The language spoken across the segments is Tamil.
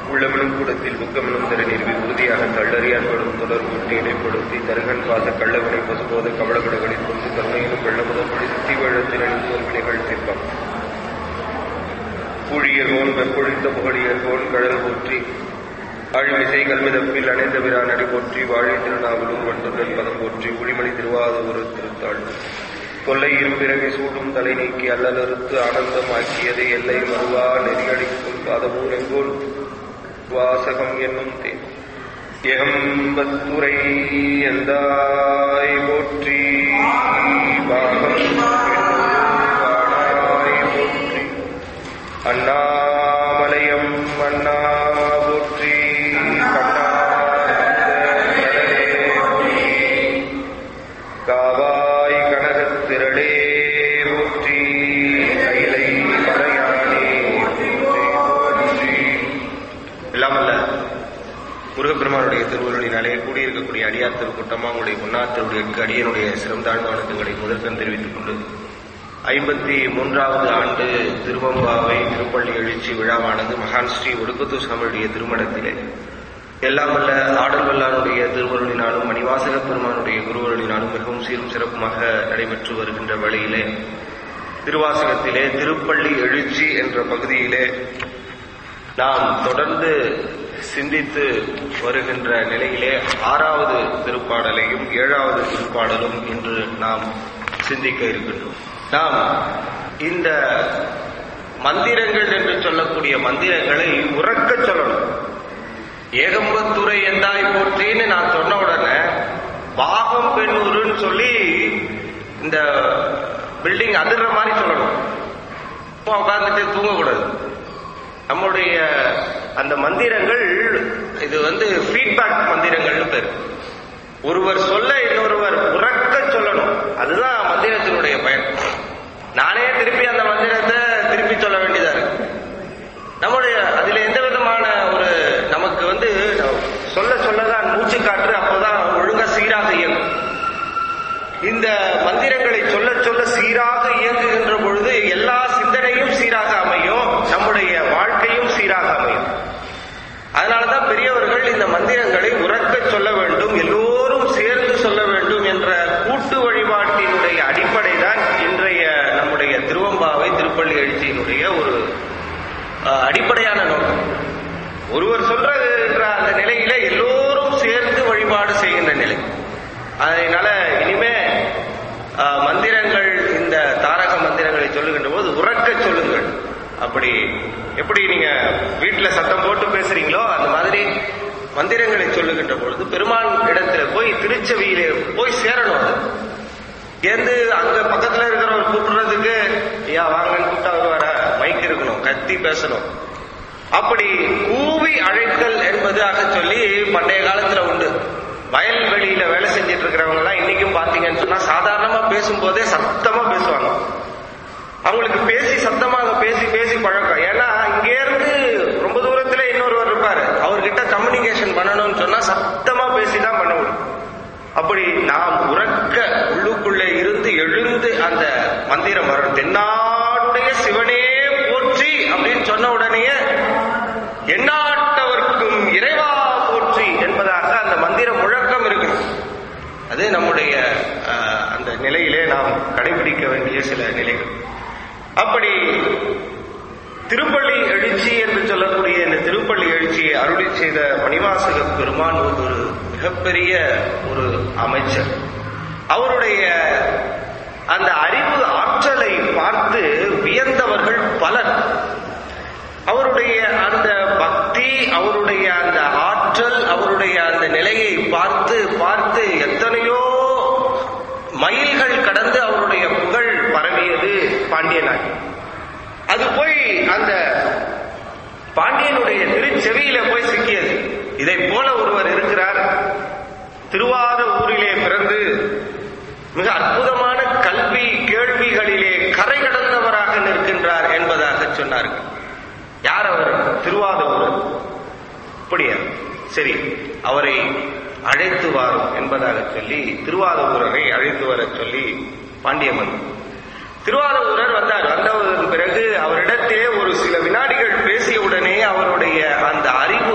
உள்ளமெனும் கூடத்தில் புக்கமெனும் தர நிறுவி உறுதியாக தள்ளறியான்படும் தொடர்புட்டு இடைப்படுத்தி தருகன் பாச கள்ளவினை பசுபோத கவளகடகளில் கொண்டு கருணையிலும் வெள்ளமுதல் மொழி தீவழத்தினின் தோல்வினைகள் தீர்ப்பம் பூழியர்கோன் வெப்பொழித்த புகழியர்கோன் கடல் போற்றி ஆழிமிசை கல்மிதப்பில் அணைந்த விரானடி போற்றி வாழை திருநாவலூர் வண்டுதல் பதம் போற்றி உளிமணி திருவாதூர் திருத்தாள் கொல்லை இரும்பிறகை சூடும் தலை நீக்கி அல்லலறுத்து ஆனந்தமாக்கியது எல்லை மறுவா நெறியடிக்கும் பாதமூர் எங்கோல் வாசகம் என்னும் தேன் ஏகம்பத்துரை எந்தாய் போற்றி பாகம் வாழாய் போற்றி அண்ணாமலையம் அண்ணா போற்றி காவாய் கனகத்திரளே போற்றி கைலை மலையானே போற்றி. எல்லாமல்ல முருகப்பெருமானுடைய திருவருளினாலே கூடியிருக்கக்கூடிய அடியார் திருக்கூட்டமா உங்களுடைய முன்னாள் திருவுடைய அடியனுடைய சிறந்தாழ்ந்த வணக்கங்களை முதற்கண் தெரிவித்துக் கொண்டு 53வது ஆண்டு திருவம்பாவை திருப்பள்ளி எழுச்சி விழாவானது மகான் ஸ்ரீ ஒடுக்கத்தூர் சாமியுடைய திருமணத்திலே எல்லாமல்ல ஆடல் வல்லானுடைய திருவருளினாலும் மணிவாசக பெருமானுடைய குருவருளினாலும் மிகவும் சீரும் சிறப்புமாக நடைபெற்று வருகின்ற வழியிலே திருவாசகத்திலே திருப்பள்ளி எழுச்சி என்ற பகுதியிலே நாம் தொடர்ந்து சிந்தித்து வருகின்ற நிலையிலே 6வது திருப்பாடலையும் 7வது திருப்பாடலும் இன்று நாம் சிந்திக்க இருக்கின்றோம். நாம் இந்த மந்திரங்கள் என்று சொல்லக்கூடிய மந்திரங்களை உறக்க சொல்லணும். ஏகம்பத்துரை எந்தாய் போற்றின்னு நான் சொன்ன உடனே பாகம் பெண்ணூருன்னு சொல்லி இந்த பில்டிங் அதிர்ற மாதிரி சொல்லணும். உட்கார்ந்துட்டு தூங்கக்கூடாது. நம்முடைய அந்த மந்திரங்கள் இது ஃபீட்பேக் மந்திரங்கள்னு பேர். ஒருவர் சொல்ல இன்னொருவர் உறக்க சொல்லணும். அதுதான் மந்திரத்தினுடைய பயன். நானே திருப்பி அந்த மந்திரத்தை திருப்பி சொல்ல வேண்டியதா இருக்கு. நம்முடைய அதுல எந்த விதமான ஒரு நமக்கு சொல்ல சொல்லதான் மூச்சு காற்று அப்போதான் ஒழுங்கா சீராக இயங்கும். இந்த மந்திரங்களை சொல்ல சொல்ல சீராக இயங்குகின்ற பொழுது எல்லா சிந்தனையும் சீராக அமையும், நம்முடைய வாழ்க்கையும் சீராக அமையும். அதனாலதான் பெரியவர்கள் இந்த மந்திரங்களை உறக்க சொல்ல வேண்டும், எல்லோரும் சேர்ந்து சொல்ல வேண்டும் என்ற கூட்டு வழிபாட்டினுடைய அடிப்படை தான் இன்றைய நம்முடைய திருவம்பாவை திருப்பள்ளி எழுச்சியினுடைய ஒரு அடிப்படையான நோக்கம். ஒருவர் சொல்ற அந்த நிலையில எல்லோரும் சேர்ந்து வழிபாடு செய்கின்ற நிலை. அதனால இனிமே மந்திரங்கள் இந்த தாரக மந்திரங்களை சொல்லுகின்ற போது உறக்க சொல்லுங்கள். அப்படி எப்படி நீங்க வீட்டுல சத்தம் போட்டு பேசுறீங்களோ அந்த மாதிரி மந்திரங்களை சொல்லுகின்ற பொழுது பெருமான் இடத்துல போய் திருச்செவியிலே போய் சேரணும். அது அங்க பக்கத்துல இருக்கிறவர் கூப்பிடுறதுக்கு ஐயா வாங்கன்னு கூப்பிட்டா வருவார, மைக் இருக்கணும், கத்தி பேசணும். அப்படி கூவி அழைத்தல் என்பதாக சொல்லி பண்டைய காலத்துல உண்டு. வயல்வெளியில வேலை செஞ்சிட்டு இருக்கிறவங்க எல்லாம் இன்னைக்கும் பாத்தீங்கன்னு சொன்னா சாதாரணமா பேசும்போதே சத்தமா பேசுவாங்க. அவங்களுக்கு பேசி சத்தமாக பேசி பேசி பழக்கம். ஏன்னா இங்கே இருந்து ரொம்ப தூரத்துல இன்னொருவர் இருப்பாரு, அவர்கிட்ட கம்யூனிகேஷன் பண்ணணும்னு சொன்னா சத்தமா பேசிதான் பண்ண முடியும். அப்படி நாம் உறக்க உள்ளுக்குள்ளே இருந்து எழுந்து அந்த மந்திரம் வரும். தென்னாடுடைய சிவனே போற்றி அப்படின்னு சொன்ன உடனேயே எந்நாட்டவர்க்கும் இறைவா போற்றி என்பதாக அந்த மந்திர முழக்கம் இருக்கணும். அது நம்முடைய அந்த நிலையிலே நாம் கடைபிடிக்க வேண்டிய சில நிலைகள். அப்படி திருப்பள்ளி எழுச்சி என்று சொல்லக்கூடிய இந்த திருப்பள்ளி எழுச்சியை அருளி செய்த மணிவாசக பெருமான் ஒரு மிகப்பெரிய ஒரு அமைச்சர். அவருடைய அந்த அறிவு ஆற்றலை பார்த்து வியந்தவர்கள் பலர். அவருடைய அந்த பக்தி, அவருடைய அந்த ஆற்றல், அவருடைய அந்த நிலையை பார்த்து பார்த்து எத்தனையோ மைல்கள் கடந்து அவருடைய புகழ் பரவியது பாண்டிய நாட்டில். அது போய் அந்த பாண்டியனுடைய திருச்செவியில போய் சிக்கியது. இதை போல ஒருவர் இருக்கிறார், திருவாத ஊரிலே பிறந்து மிக அற்புதமான கல்வி கேள்விகளிலே கரை கடந்தவராக நிற்கின்றார் என்பதாக சொன்னார்கள். யார் அவர்? திருவாத ஊர். அப்படியா, சரி, அவரை அழைத்து வாரும் என்பதாக சொல்லி திருவாத ஊரரை அழைத்து வர சொல்லி பாண்டிய மன்னன் திருவாத ஊரர் வந்தார். வந்ததற்கு பிறகு அவரிடத்திலே ஒரு சில வினாடிகள் பேசிய உடனே அவருடைய அந்த அறிவு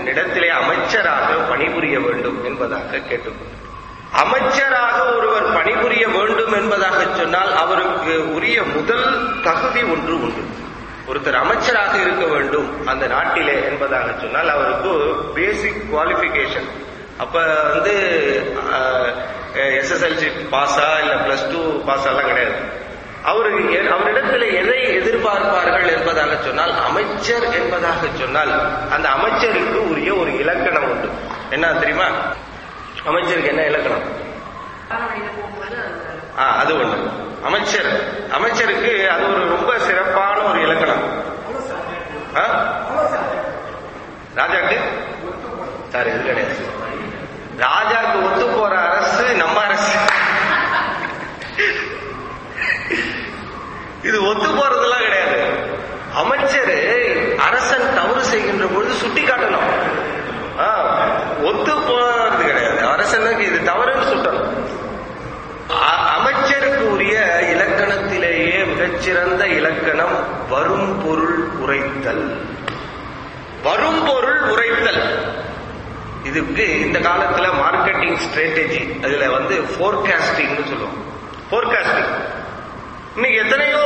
என்னிடத்திலே அமைச்சராக பணிபுரிய வேண்டும் என்பதாக கேட்டுக்கொண்டார். அமைச்சராக ஒருவர் பணிபுரிய வேண்டும் என்பதாக சொன்னால் அவருக்கு உரிய முதல் தகுதி ஒன்று உண்டு. ஒருத்தர் அமைச்சராக இருக்க வேண்டும் அந்த நாட்டிலே என்பதாக சொன்னால் அவருக்கு பேசிக் குவாலிபிகேஷன். அப்ப எஸ்எஸ்எல்சி பாஸா இல்ல +2 பாஸா எல்லாம் கிடையாது. அவரிடத்தில் எதை எதிர்பார்ப்பார்கள் என்பதாக சொன்னால், அமைச்சர் என்பதாக சொன்னால் அந்த அமைச்சருக்கு உரிய ஒரு இலக்கணம் உண்டு. என்ன தெரியுமா? அமைச்சருக்கு என்ன இலக்கணம்? அது ஒண்ணு. அமைச்சருக்கு அது ஒரு ரொம்ப சிறப்பான ஒரு இலக்கணம். ராஜாக்கு சார் இது கிடையாது. ராஜாக்கு ஒத்து போற அரசு நம்ம அரசு. இது ஒத்து போறதெல்லாம் கிடையாது. அமைச்சர் அரசன் தவறு செய்கின்ற பொழுது சுட்டி காட்டணும். ஒத்து போறது கிடையாது. அரசனுக்கு இது தவறுன்னு சுட்டணும். அமைச்சருக்கு உரிய இலக்கணத்திலேயே மிகச்சிறந்த இலக்கணம் வரும் பொருள் உரைத்தல். வரும் பொருள் உரைத்தல். இதுக்கு இந்த காலத்துல மார்க்கெட்டிங் ஸ்ட்ராட்டஜி, அதுல ஃபோர்காஸ்டிங் சொல்லுவோம். ஃபோர்காஸ்டிங் இன்னைக்கு எத்தனையோ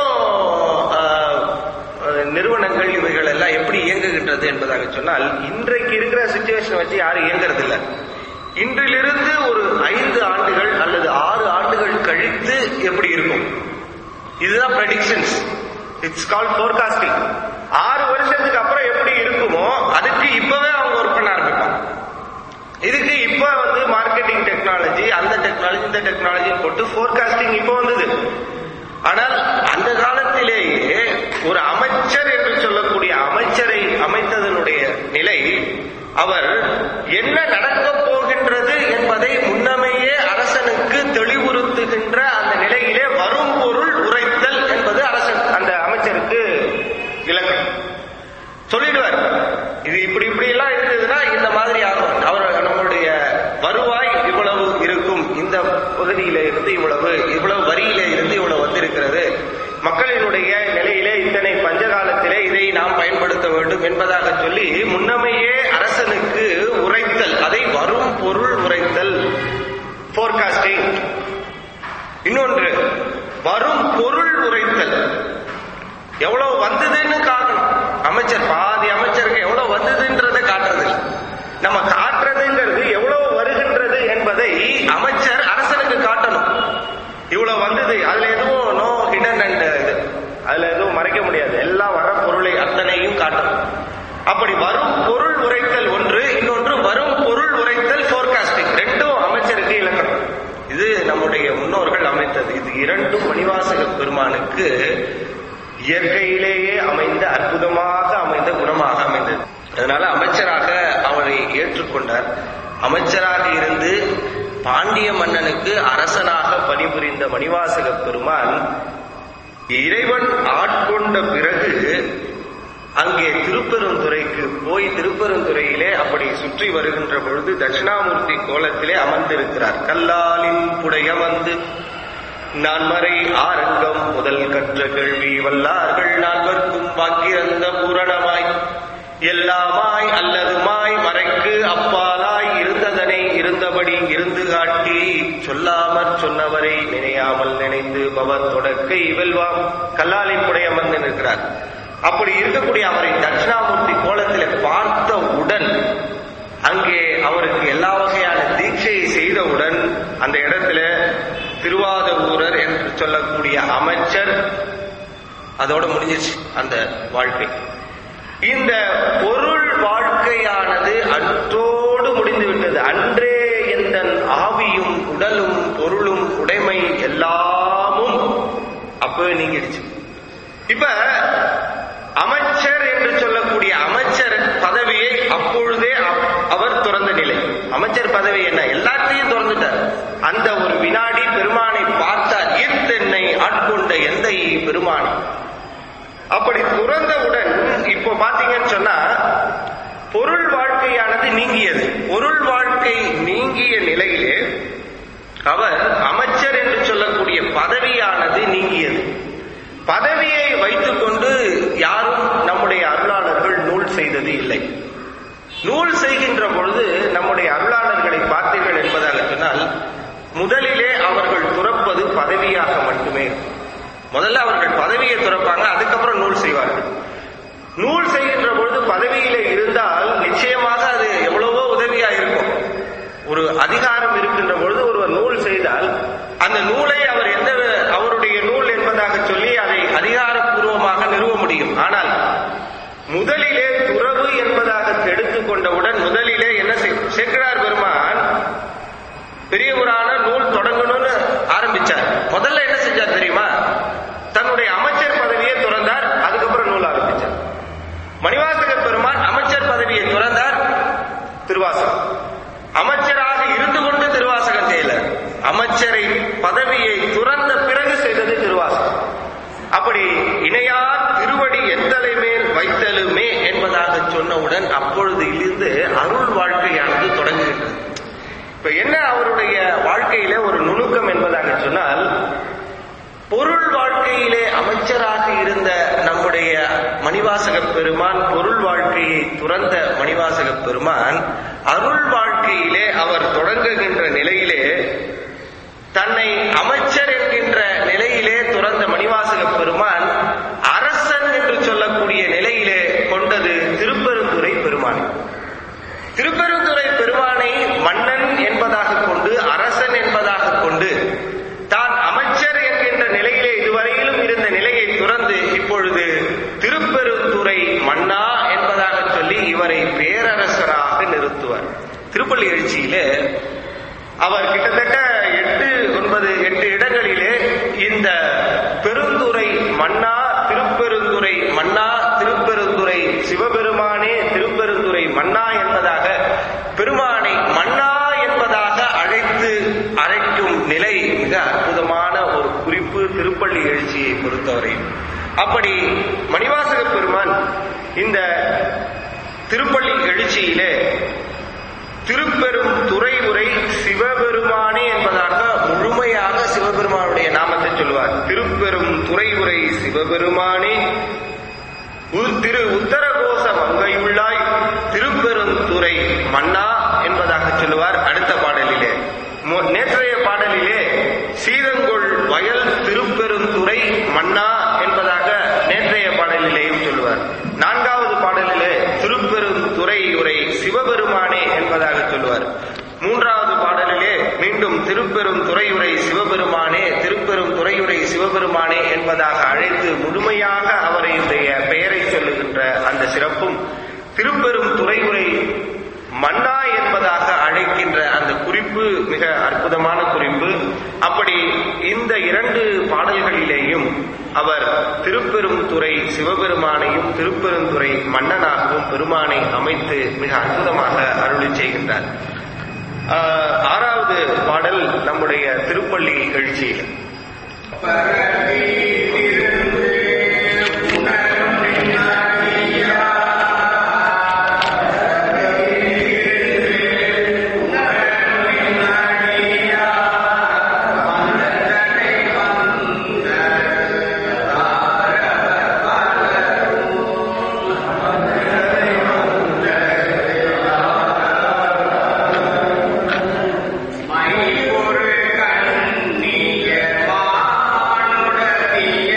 நிறுவனங்கள் இவைகள் எல்லாம் எப்படி இயங்குகின்றது என்பதாக சொன்னால், இன்றைக்கு இருக்கிற சிச்சுவேஷன் வச்சு யாரும் இயங்குறது இல்லை. இன்றிலிருந்து ஒரு 5 ஆண்டுகள் அல்லது 6 ஆண்டுகள் கழித்து எப்படி இருக்கும், இதுதான் ப்ரெடிக்ஷன்ஸ். It's called forecasting. 6 வருஷத்துக்கு அப்புறம் எப்படி இருக்குமோ அதுக்கு இப்பவே அவங்க ஒர்க் பண்ண ஆரம்பிப்பாங்க. இதுக்கு இப்ப மார்க்கெட்டிங் டெக்னாலஜி, அந்த டெக்னாலஜி, இந்த டெக்னாலஜி போட்டு ஃபோர்காஸ்டிங் இப்ப வந்தது. ஆனால் அந்த காலத்திலேயே ஒரு அமைச்சர் என்று சொல்லக்கூடிய அமைச்சரை அமைத்ததனுடைய நிலை, அவர் என்ன நடக்கப் போகின்றது என்பதை முன்னமேயே அரசனுக்கு தெளிவுறுத்துகின்ற அந்த நிலையிலே வரும் பொருள் உரைத்தல் என்பது அந்த அமைச்சருக்கு இலக்கணம். சொல்லிடுவார், இது இப்படி எல்லாம் இருந்ததுன்னா இந்த மாதிரி ஆகும். அவர் நம்மளுடைய வருவாய் இவ்வளவு இருக்கும், இந்த பகுதியில இருந்து இவ்வளவு வரியில இருந்து இவ்வளவு வந்திருக்கிறது, மக்களினுடைய நிலையிலே இத்தனை பஞ்சகாலத்திலே இதை நாம் பயன்படுத்த வேண்டும் என்பதாக சொல்லி முன்னமையே அரசனுக்கு உரைத்தல், அதை வரும் பொருள் உரைத்தல், ஃபோர்காஸ்டிங். இன்னொன்று வரும் பொருள் உரைத்தல். எவ்வளவு வந்ததுன்னு காட்டணும். பாதி அமைச்சருக்கு எவ்வளவு வந்ததுன்றதை காட்டுறது இல்லை. நம்ம காட்டுறதுங்கிறது எவ்வளவு வருகின்றது என்பதை அமைச்சர் அரசனுக்கு காட்டணும். இவ்வளவு வந்தது, அதுல எதுவும் நோ ஹிடன் அண்ட் இது, அதுல எதுவும் மறைக்க முடியாது. எல்லாம் வர பொருளை அத்தனையும் காட்டணும். அப்படி வரும் பொருள் உரைத்தல் ஒன்று, இன்னொன்று வரும் பொருள் உரைத்தல் ஃபோர்காஸ்டிங். ரெண்டும் அமைச்சருக்கு இலக்கணம். இது நம்முடைய முன்னோர்கள் அமைத்தது. இது இரண்டும் மணிவாசக பெருமானுக்கு இயற்கையிலேயே அமைந்த அற்புதமாக அமைந்த குணமாக அமைந்தது. அதனால அமைச்சராக அவரை ஏற்றுக்கொண்டார். அமைச்சராக இருந்து பாண்டிய மன்னனுக்கு அரசனாக பணிபுரிந்த மணிவாசக பெருமான் இறைவன் ஆட்கொண்ட பிறகு அங்கே திருப்பெருந்துறைக்கு போய் திருப்பெருந்துறையிலே அப்படி சுற்றி வருகின்ற பொழுது தட்சிணாமூர்த்தி கோலத்திலே அமர்ந்திருக்கிறார். கல்லாலின் புடைய நான்மறை ஆரங்கம் முதல் கற்ற கேள்வி வல்லார்கள் நால்வர்க்கும் வாக்கிறந்த பூரணமாய் எல்லாமாய் அல்லதுமாய் மறைக்கு அப்பாலாய் இருந்ததனை இருந்தபடி இருந்து காட்டி சொல்லாமற் சொன்னவரை நினையாமல் நினைந்து பவர் தொடக்கை வெல்வாம். கல்லாலின் புடைய நிற்கிறார். அப்படி இருக்கக்கூடிய அவரை தட்சிணாமூர்த்தி கோலத்தில் பார்த்தவுடன் அங்கே அவருக்கு எல்லா வகையான தீட்சையை செய்தவுடன் அந்த இடத்துல திருவாதூரர் என்று சொல்லக்கூடிய அமைச்சர் அதோட முடிஞ்சிச்சு அந்த வாழ்க்கை. இந்த பொருள் வாழ்க்கையானது அன்றோடு முடிந்து விட்டது. அன்றே எந்த ஆவியும் உடலும் பொருளும் உடைமை எல்லாமும் அப்பவே நீங்கிடுச்சு. இப்ப அமைச்சர் என்று சொல்லக்கூடிய அமைச்சர் பதவியை அப்பொழுதே அவர் துறந்த நிலை. அமைச்சர் பதவி என்ன, எல்லாத்தையும் துறந்துட்டார். அந்த ஒரு வினாடி பெருமானை பார்த்தார். ஈர்த்தென்னை ஆட்கொண்ட எந்த பெருமானை அப்படி துறந்தவுடன் இப்போ பாத்தீங்கன்னு சொன்னா பொருள் வாழ்க்கையானது நீங்கியது. பொருள் வாழ்க்கை நீங்கிய நிலையிலே அவர் அமைச்சர் என்று சொல்லக்கூடிய பதவியானது நீங்கியது. பதவியை வைத்துக் கொண்டு யாரும் நம்முடைய அருளாளர்கள் நூல் செய்தது இல்லை. நூல் செய்கிற பதவியாக மட்டுமே. முதல்ல அவர்கள் பதவியை துறப்பாங்க, அதுக்கப்புறம் நூல் செய்வார்கள். நூல் செய்கின்ற பொழுது பதவியிலே இருந்தால் நிச்சயமாக அது எவ்வளவோ உதவியா இருக்கும். ஒரு அதிகாரம் இருக்கின்ற பொழுது ஒருவர் நூல் செய்தால் அந்த நூலை அவர் அவருடைய நூல் என்பதாக சொல்லி அதை அதிகாரப்பூர்வமாக நிறுவ முடியும். ஆனால் முதலிலே துறவு என்பதாக எடுத்துக்கொண்டவுடன் முதலிலே என்ன சேக்கிழார் பெருமான் பெரிய புராண நூல் தொடங்கணும்னு ஆரம்பிச்சார். முதல்ல என்ன செஞ்சார் தெரியுமா? தன்னுடைய அமைச்சர் பதவியை துறந்தார், அதுக்கப்புறம் நூல் ஆரம்பிச்சார். மணிவாசகர் பெருமான் அமைச்சர் பதவியை துறந்தார், திருவாசகம். அமைச்சராக இருந்து கொண்டு திருவாசகம் செய்யல, அமைச்சரை பதவியை துறந்த பிறகு செய்தது திருவாசகம். அப்படி இணையார் திருவடி எத்தலை மேல் வைத்தலுமே என்பதாக சொன்னவுடன் அப்பொழுது இருந்து அருள் வாழ்க்கையானது தொடங்குகின்றது. இப்ப என்ன அவருடைய வாழ்க்கையில ஒரு நுணுக்கம் என்பதாக சொன்னால், பொருள் வாழ்க்கையிலே அமைச்சராக இருந்த நம்முடைய மணிவாசக பெருமான், பொருள் வாழ்க்கையை துறந்த மணிவாசக பெருமான் அருள் வாழ்க்கையிலே அவர் தொடங்குகின்ற நிலையிலே தன்னை அமைச்சர் என்கின்ற நிலையிலே துறந்த மணிவாசக பெருமான் அரசன் என்று சொல்லக்கூடிய நிலையிலே கொண்டது திருப்பெருந்துறை பெருமான். திருப்பெருந்துறை பெருமானை மன்னன் என்பதாக கொண்டு, அரசன் என்பதாக கொண்டு, தான் அமைச்சர் என்கின்ற நிலையிலே இதுவரையிலும் இருந்த நிலையை துறந்து இப்பொழுது திருப்பெருந்துறை மன்னா என்பதாக சொல்லி இவரை பேரரசராக நிறுத்துவார். திருப்பள்ளி எழுச்சியிலே அவர் கிட்டத்தட்ட 8 இடங்களிலே இந்த பெருந்துறை மன்னா, திருப்பெருந்துறை மன்னா, திருப்பெருந்துறை சிவபெருமானே, திருப்பெருந்துறை மன்னா என்பதாக பெருமானை மன்னா என்பதாக அழைக்கும் நிலை மிக அற்புதமான ஒரு குறிப்பு திருப்பள்ளி எழுச்சியை பொறுத்தவரை. அப்படி மணிவாசக பெருமான் இந்த திருப்பள்ளி எழுச்சியிலே திருப்பெரும் துறை உரை சிவபெருமானே என்பதாக முழுமையாக சிவபெருமானுடைய நாமத்தை சொல்லுவார். திருப்பெரும் துறை உரை சிவபெருமானே, திரு உத்தரகோச மங்கையுள்ளாய் திருப்பெருந்துறை மன்னா என்பதாக சொல்லுவார். அடுத்த பாடலிலே, நேற்றைய பாடலிலே சீதங்கொள் வயல் திருப்பெருந்துறை மன்னா என்பதாக நேற்றைய பாடலிலேயும் சொல்லுவார். 4வது பாடலிலே திருப்பெருந்துறை உரை சிவபெருமானே என்பதாக சொல்லுவார். 3வது பாடலிலே மீண்டும் திருப்பெரும் துறையுரை சிவபெருமானே, திருப்பெரும் துறையுரை சிவபெருமானே என்பதாக அழைத்து முழுமையாக அவருடைய பெயரை சொல்லுகின்ற அந்த சிறப்பும், திருப்பெரும் துறையுரை மன்னா என்பதாக அழைக்கின்ற அந்த குறிப்பு மிக அற்புதமான குறிப்பு. அப்படி இந்த 2 பாடல்களிலேயும் அவர் திருப்பெரும் துறை சிவபெருமானையும் திருப்பெருந்துறை மன்னனாகவும் பெருமானை அமைத்து மிக அற்புதமாக அருளி செய்கின்றார். 6வது பாடல் நம்முடைய திருப்பள்ளி எழுச்சியில் ஒரு கண்ணிய வானுடனே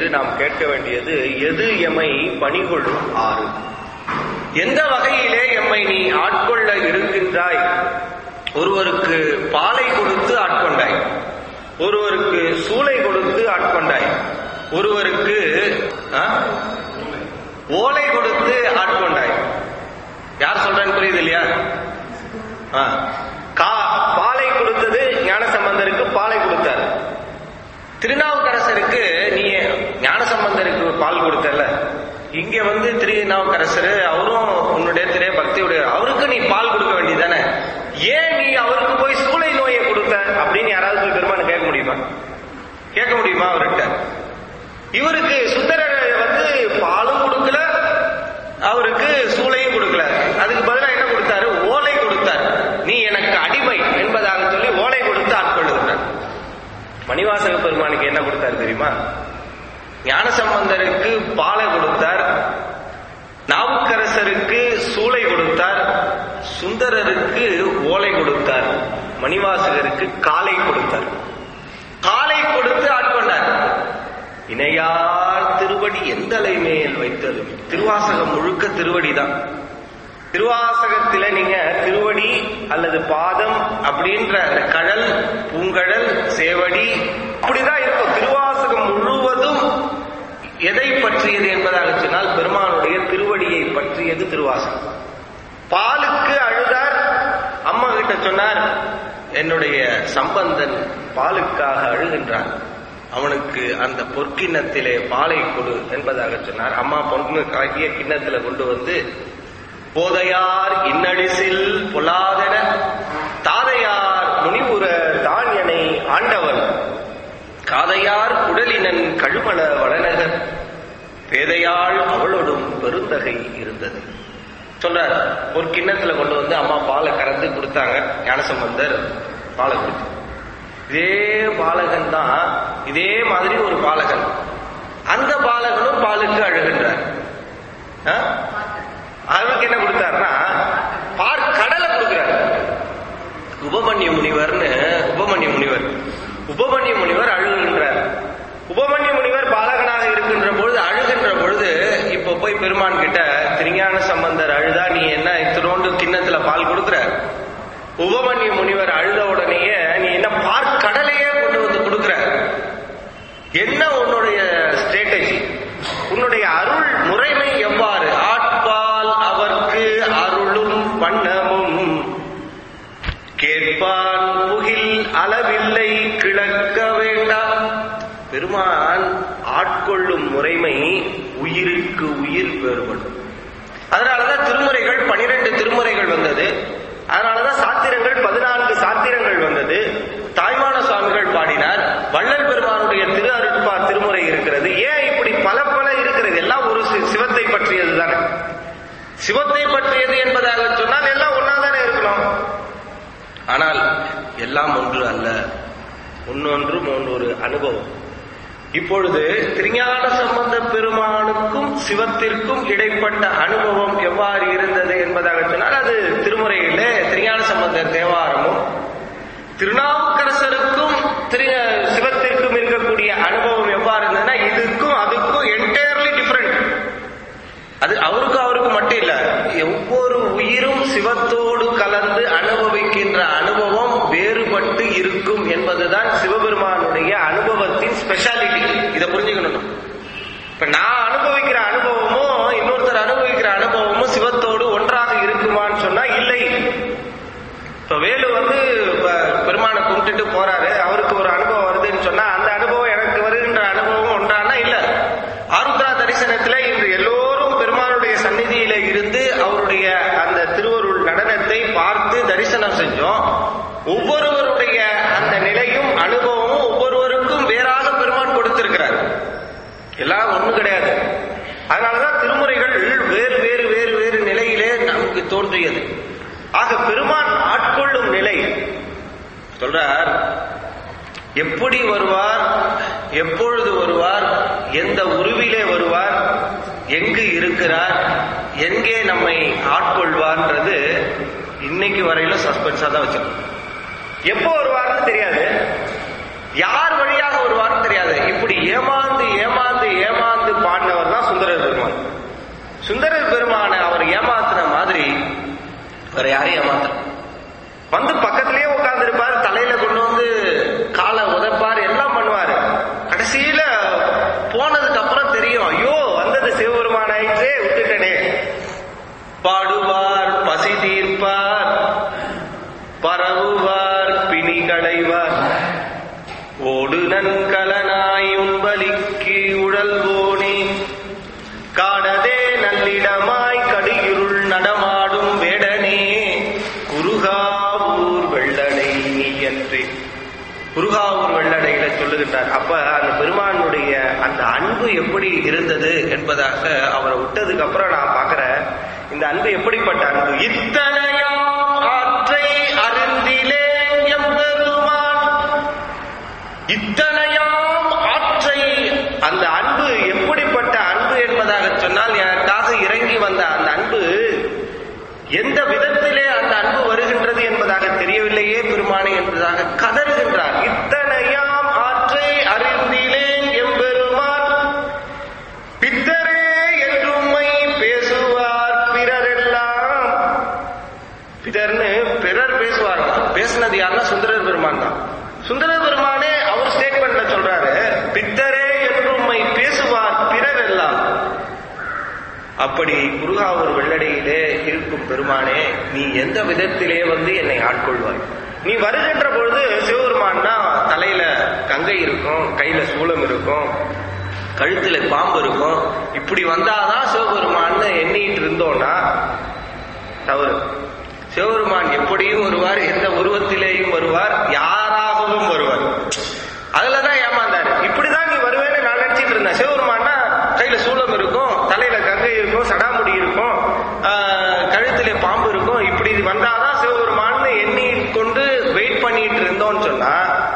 நாம் கேட்க வேண்டியது, எது எம்மை பணிகொள்ளும் ஆறு? எந்த வகையிலே எம்மை நீ ஆட்கொள்ள இருக்கின்றாய்? ஒருவருக்கு பாலை கொடுத்து ஆட்கொண்டாய், ஒருவருக்கு சூளை கொடுத்து ஆட்கொண்டாய், ஒருவருக்கு ஓலை கொடுத்து ஆட்கொண்டாய். யார் சொல்றேன்னு புரியுது இல்லையா? பாலை கொடுத்தது ஞானசம்பந்தருக்கு, பாலை கொடுத்தார். திருநாவுக்கரசருக்கு நீ ஞானசம்பந்தருக்கு பால் கொடுத்தல, இங்க திருநாவுக்கரசர் அவரும் உன்னுடைய பக்தியுடைய, அவருக்கு நீ பால் கொடுக்க வேண்டியதானே, ஏன் நீ அவருக்கு போய் சூளை நோயை கொடுத்த அப்படின்னு யாராவது போய் பெருமான் கேட்க முடியுமா? கேட்க முடியுமா அவர்கிட்ட? இவருக்கு சுந்தரர் பாலும் கொடுக்கல, அவருக்கு சூளையும் கொடுக்கல, அதுக்கு பதிலாக என்ன கொடுத்தாரு? ஓலை கொடுத்தார். நீ எனக்கு அடிமை என்பதாக சொல்லி ஓலை கொடுத்து ஆட்கொள்ளுகிறார். மணிவாசக பெருமானுக்கு என்ன கொடுத்தாரு தெரியுமா? ஞானசம்பந்தருக்கு பாலை கொடுத்தார், நாவுக்கரசருக்கு சூளை கொடுத்தார், சுந்தரருக்கு ஓலை கொடுத்தார், மணிவாசகருக்கு காலை கொடுத்தார். காலை கொடுத்து ஆட்கொண்டார். இணையார் திருவடி எந்தலை மேல் வைத்தது. திருவாசகம் முழுக்க திருவடி தான். திருவாசகத்தில நீங்க திருவடி அல்லது பாதம் அப்படின்ற அந்த கழல், பூங்கழல், சேவடி அப்படிதான் இருக்கும். திருவாசகம் முழுவதும் எதை பற்றியது என்பதாக சொன்னால் பெருமானுடைய திருவடியை பற்றியது திருவாசகம். பாலுக்கு அழுதார், அம்மா கிட்ட சொன்னார், என்னுடைய சம்பந்தன் பாலுக்காக அழுகின்றான், அவனுக்கு அந்த பொற்கிண்ணத்திலே பாலை கொடு என்பதாக சொன்னார். அம்மா பொண்ணுக்காகிய கிண்ணத்தில கொண்டு வந்து, போதையார் இன்னடிசில் பொல்லாதென தாதையார் முனிவுற தானியனை ஆண்டவன் காதையார் குடலினன் கழுமல வளநகர் பேதையாள் அவளோடும் பெருந்தகை இருந்தது சொல்றார். ஒரு கிண்ணத்துல கொண்டு வந்து அம்மா பாலை கறந்து கொடுத்தாங்க. ஞானசம்பந்தர் பாலை கொடுத்து, இதே பாலகன் தான், இதே மாதிரி ஒரு பாலகன், அந்த பாலகனும் பாலுக்கு அழுகின்றார். அவருக்கு என்ன கொடுத்தாருன்னா கடலை கொடுக்கிறார். உபமன்ய முனிவர் அழுகின்றார். உபமன்ய முனிவர் பாலகனாக இருக்கின்ற பொழுது, அழுகின்ற பொழுது, இப்ப போய் பெருமான் கிட்ட திருஞான சம்பந்தர் அழுதா நீ என்ன இத்தனோண்டு கிண்ணத்துல பால் கொடுக்குற? உபமன்ய முனிவர் அழுத உடனேயே நீ என்ன கடலையே கொண்டு வந்து கொடுக்குற? என்ன உன்னுடைய ஸ்ட்ராட்டஜி, உன்னுடைய அருள் முறைமை எவ்வாறு? ஆட்பால் அவர்க்கு அருளும் வண்ணமும் கேட்பான் புகில் அளவில்லை கிழக்க வேண்டாம். பெருமான் ஆட்கொள்ளும் முறைமை உயிருக்கு உயிர் வேறுபடும். அதனாலதான் திருமுறைகள் 12 திருமுறைகள் வந்தது. அதனாலதான் சாத்திரங்கள் 14 சாத்திரங்கள் வந்தது. தாய்மான சுவாமிகள் பாடினார். வள்ளல் பெருமானுடைய திரு அருட்பா திருமுறை இருக்கிறது. ஏன் இப்படி பல இருக்கிறது? எல்லாம் ஒரு சிவத்தை பற்றியது தானே. சிவத்தை பற்றியது என்பதாக சொன்னால் எல்லாம் ஒன்னாதானே இருக்கணும். ஆனால் எல்லாம் ஒன்று அல்ல, ஒன்னொன்றும் ஒன்று அனுபவம். இப்பொழுது திருஞான சம்பந்த பெருமானுக்கும் சிவத்திற்கும் இடைப்பட்ட அனுபவம் எவ்வாறு இருந்தது என்பதாக சொன்னால், அது திருமுறையிலே திருஞான சம்பந்தர் தேவாரமும், திருநாவுக்கரசருக்கும் சிவத்திற்கும் இருக்கக்கூடிய அனுபவம் எவ்வாறு இருந்ததுன்னா, இதுக்கும் அதுக்கும் என்டையர்லி டிஃபரெண்ட். அது அவருக்கு மட்டும் இல்ல, ஒவ்வொரு உயிரும் சிவத்தோடு கலந்து அனுபவிக்கின்ற அனுபவம் வேறுபட்டு இருக்கும் என்பதுதான் சிவபெருமானுடைய அனுபவத்தின் ஸ்பெஷாலிட்டி. இதை புரிஞ்சுக்கணும். இப்ப நான் அனுபவிக்கிற அனுபவமும் இன்னொருத்தர் அனுபவிக்கிற அனுபவமும் சிவத்தோடு ஒன்றாக இருக்குமான்னு சொன்னா இல்லை. இப்ப வேலு பெருமானை கும்பிட்டுட்டு போறாரு, அவருக்கு ஒரு அனுபவம் வருதுன்னு சொன்னா அந்த அனுபவம் எனக்கு வருகின்ற அனுபவம் ஒன்றானா இல்ல. ஆருத்ரா தரிசனத்துல இன்று எல்லோரும் பெருமானுடைய சந்நிதியில இருந்து அவருடைய அந்த திருவருள் நடனத்தை பார்த்து தரிசனம் செஞ்சோம். ஒவ்வொருவருடைய அந்த நிலையும் அனுபவமும் ஒவ்வொருவருக்கும் வேறாக பெருமான் கொடுத்திருக்கிறார். எல்லாம் ஒண்ணு கிடையாது. அதனாலதான் திருமுறைகள் வேறு வேறு வேறு வேறு நிலையிலே நமக்கு தோன்றியது. ஆக பெருமான் ஆட்கொள்ளும் நிலை சொல்றார். எப்படி வருவார், எப்பொழுது வருவார், எந்த உருவிலே வருவார், எங்கு இருக்கிறார், எங்கே நம்மை ஆட்கொள்வார்ன்றது இன்னைக்கு வரையில சஸ்பென்ஸா தான் வச்சிருக்கோம். எப்போ வருவார்னு தெரியாது, யார் வழியாக வருவார்னு தெரியாது. இப்படி ஏமாந்து ஏமாந்து ஏமாந்து ஏமாந்து பாடினவர் தான் சுந்தரர் பெருமான். சுந்தரர் பெருமான அவர் ஏமாத்தின மாதிரி வேற யாரையும் ஏமாத்த வந்து பக்கத்திலேயே உட்கார்ந்து இருப்பாரு, தலையில கொண்டு வந்து காலை உதைப்பாரு, எல்லாம் பண்ணுவாரு. கடைசியில போனதுக்கு அப்புறம் தெரியும், ஐயோ வந்தது சிவபெருமான ஆயிடுச்சே, விட்டுட்டனே. பாடுவார் பசி தீர்ப்பார், பரவுவார் பிணி களைவார், ஓடு நன்கலனாய் உண்பலிக்கு உழல்வோனே, காடதே நல்லிடமாய் கடியுருள் நடமாடும் வேடனே, குருகாவூர் வெள்ளடை நீ என்று குருகாவூர் வெள்ளடையில சொல்லுகின்றார். அப்ப அந்த பெருமானுடைய அந்த அன்பு எப்படி இருந்தது என்பதாக அவரை விட்டதுக்கு அப்புறம் நான் பாக்குறேன், இந்த அன்பு எப்படிப்பட்ட அன்பு. இத்தனையாம் ஆற்றை அருந்திலே எம்பெருமான், இத்தனையாம் ஆற்றை, அந்த அன்பு எப்படிப்பட்ட அன்பு என்பதாக சொன்னால், எனக்காக இறங்கி வந்த அந்த அன்பு எந்த விதத்திலே அந்த அன்பு வருகின்றது என்பதாக தெரியவில்லையே பெருமானே என்பதாக கதறுகின்றார். இத்தனையாம் ஆற்றை அறிந்திலேன் எம்பெருமான், பித்தரே என்றும்மை பேசுவார் பிறரெல்லாம். பிதர்னு பிறர் பேசுவார். பேசினது யாருன்னா சுந்தரர் பெருமான் தான். சுந்தரர் பெருமானே அவர் ஸ்டேட்மெண்ட்ல சொல்றாரு, பித்தரே என்றும்மை பேசுவார் பிறர் எல்லாம். அப்படி குருகாவூர் வெள்ளடையிலே இருக்கும் பெருமானே, நீ எந்த விதத்திலே வந்து என்னை ஆட்கொள்வாய்? நீ வருகின்ற பொழுது சிவபெருமான்னா தலையில கங்கை இருக்கும், கையில சூலம் இருக்கும், கழுத்துல பாம்பு இருக்கும். இப்படி வந்தாதான் சிவபெருமான்னு எண்ணிட்டு இருந்தோம்னா தவறு. சிவபெருமான் எப்படியும் வருவார், எந்த உருவத்திலேயும் வருவார், யாராகவும் வருவார். அதுலதான் ஏமாந்தாரு. இப்படிதான் நீ வருவேன்னு நான் நினைச்சிட்டு இருந்தேன். சிவபெருமான்னா கையில சூலம் இருக்கும், தலையில கங்கை இருக்கும், சடாமுடி இருக்கும், கழுத்திலே பாம்பு இருக்கும். இப்படி வந்தாதான் சிவபெருமான்னு எண்ணி கொண்டு வெயிட் பண்ணிட்டு இருந்தோம்னு சொன்னா,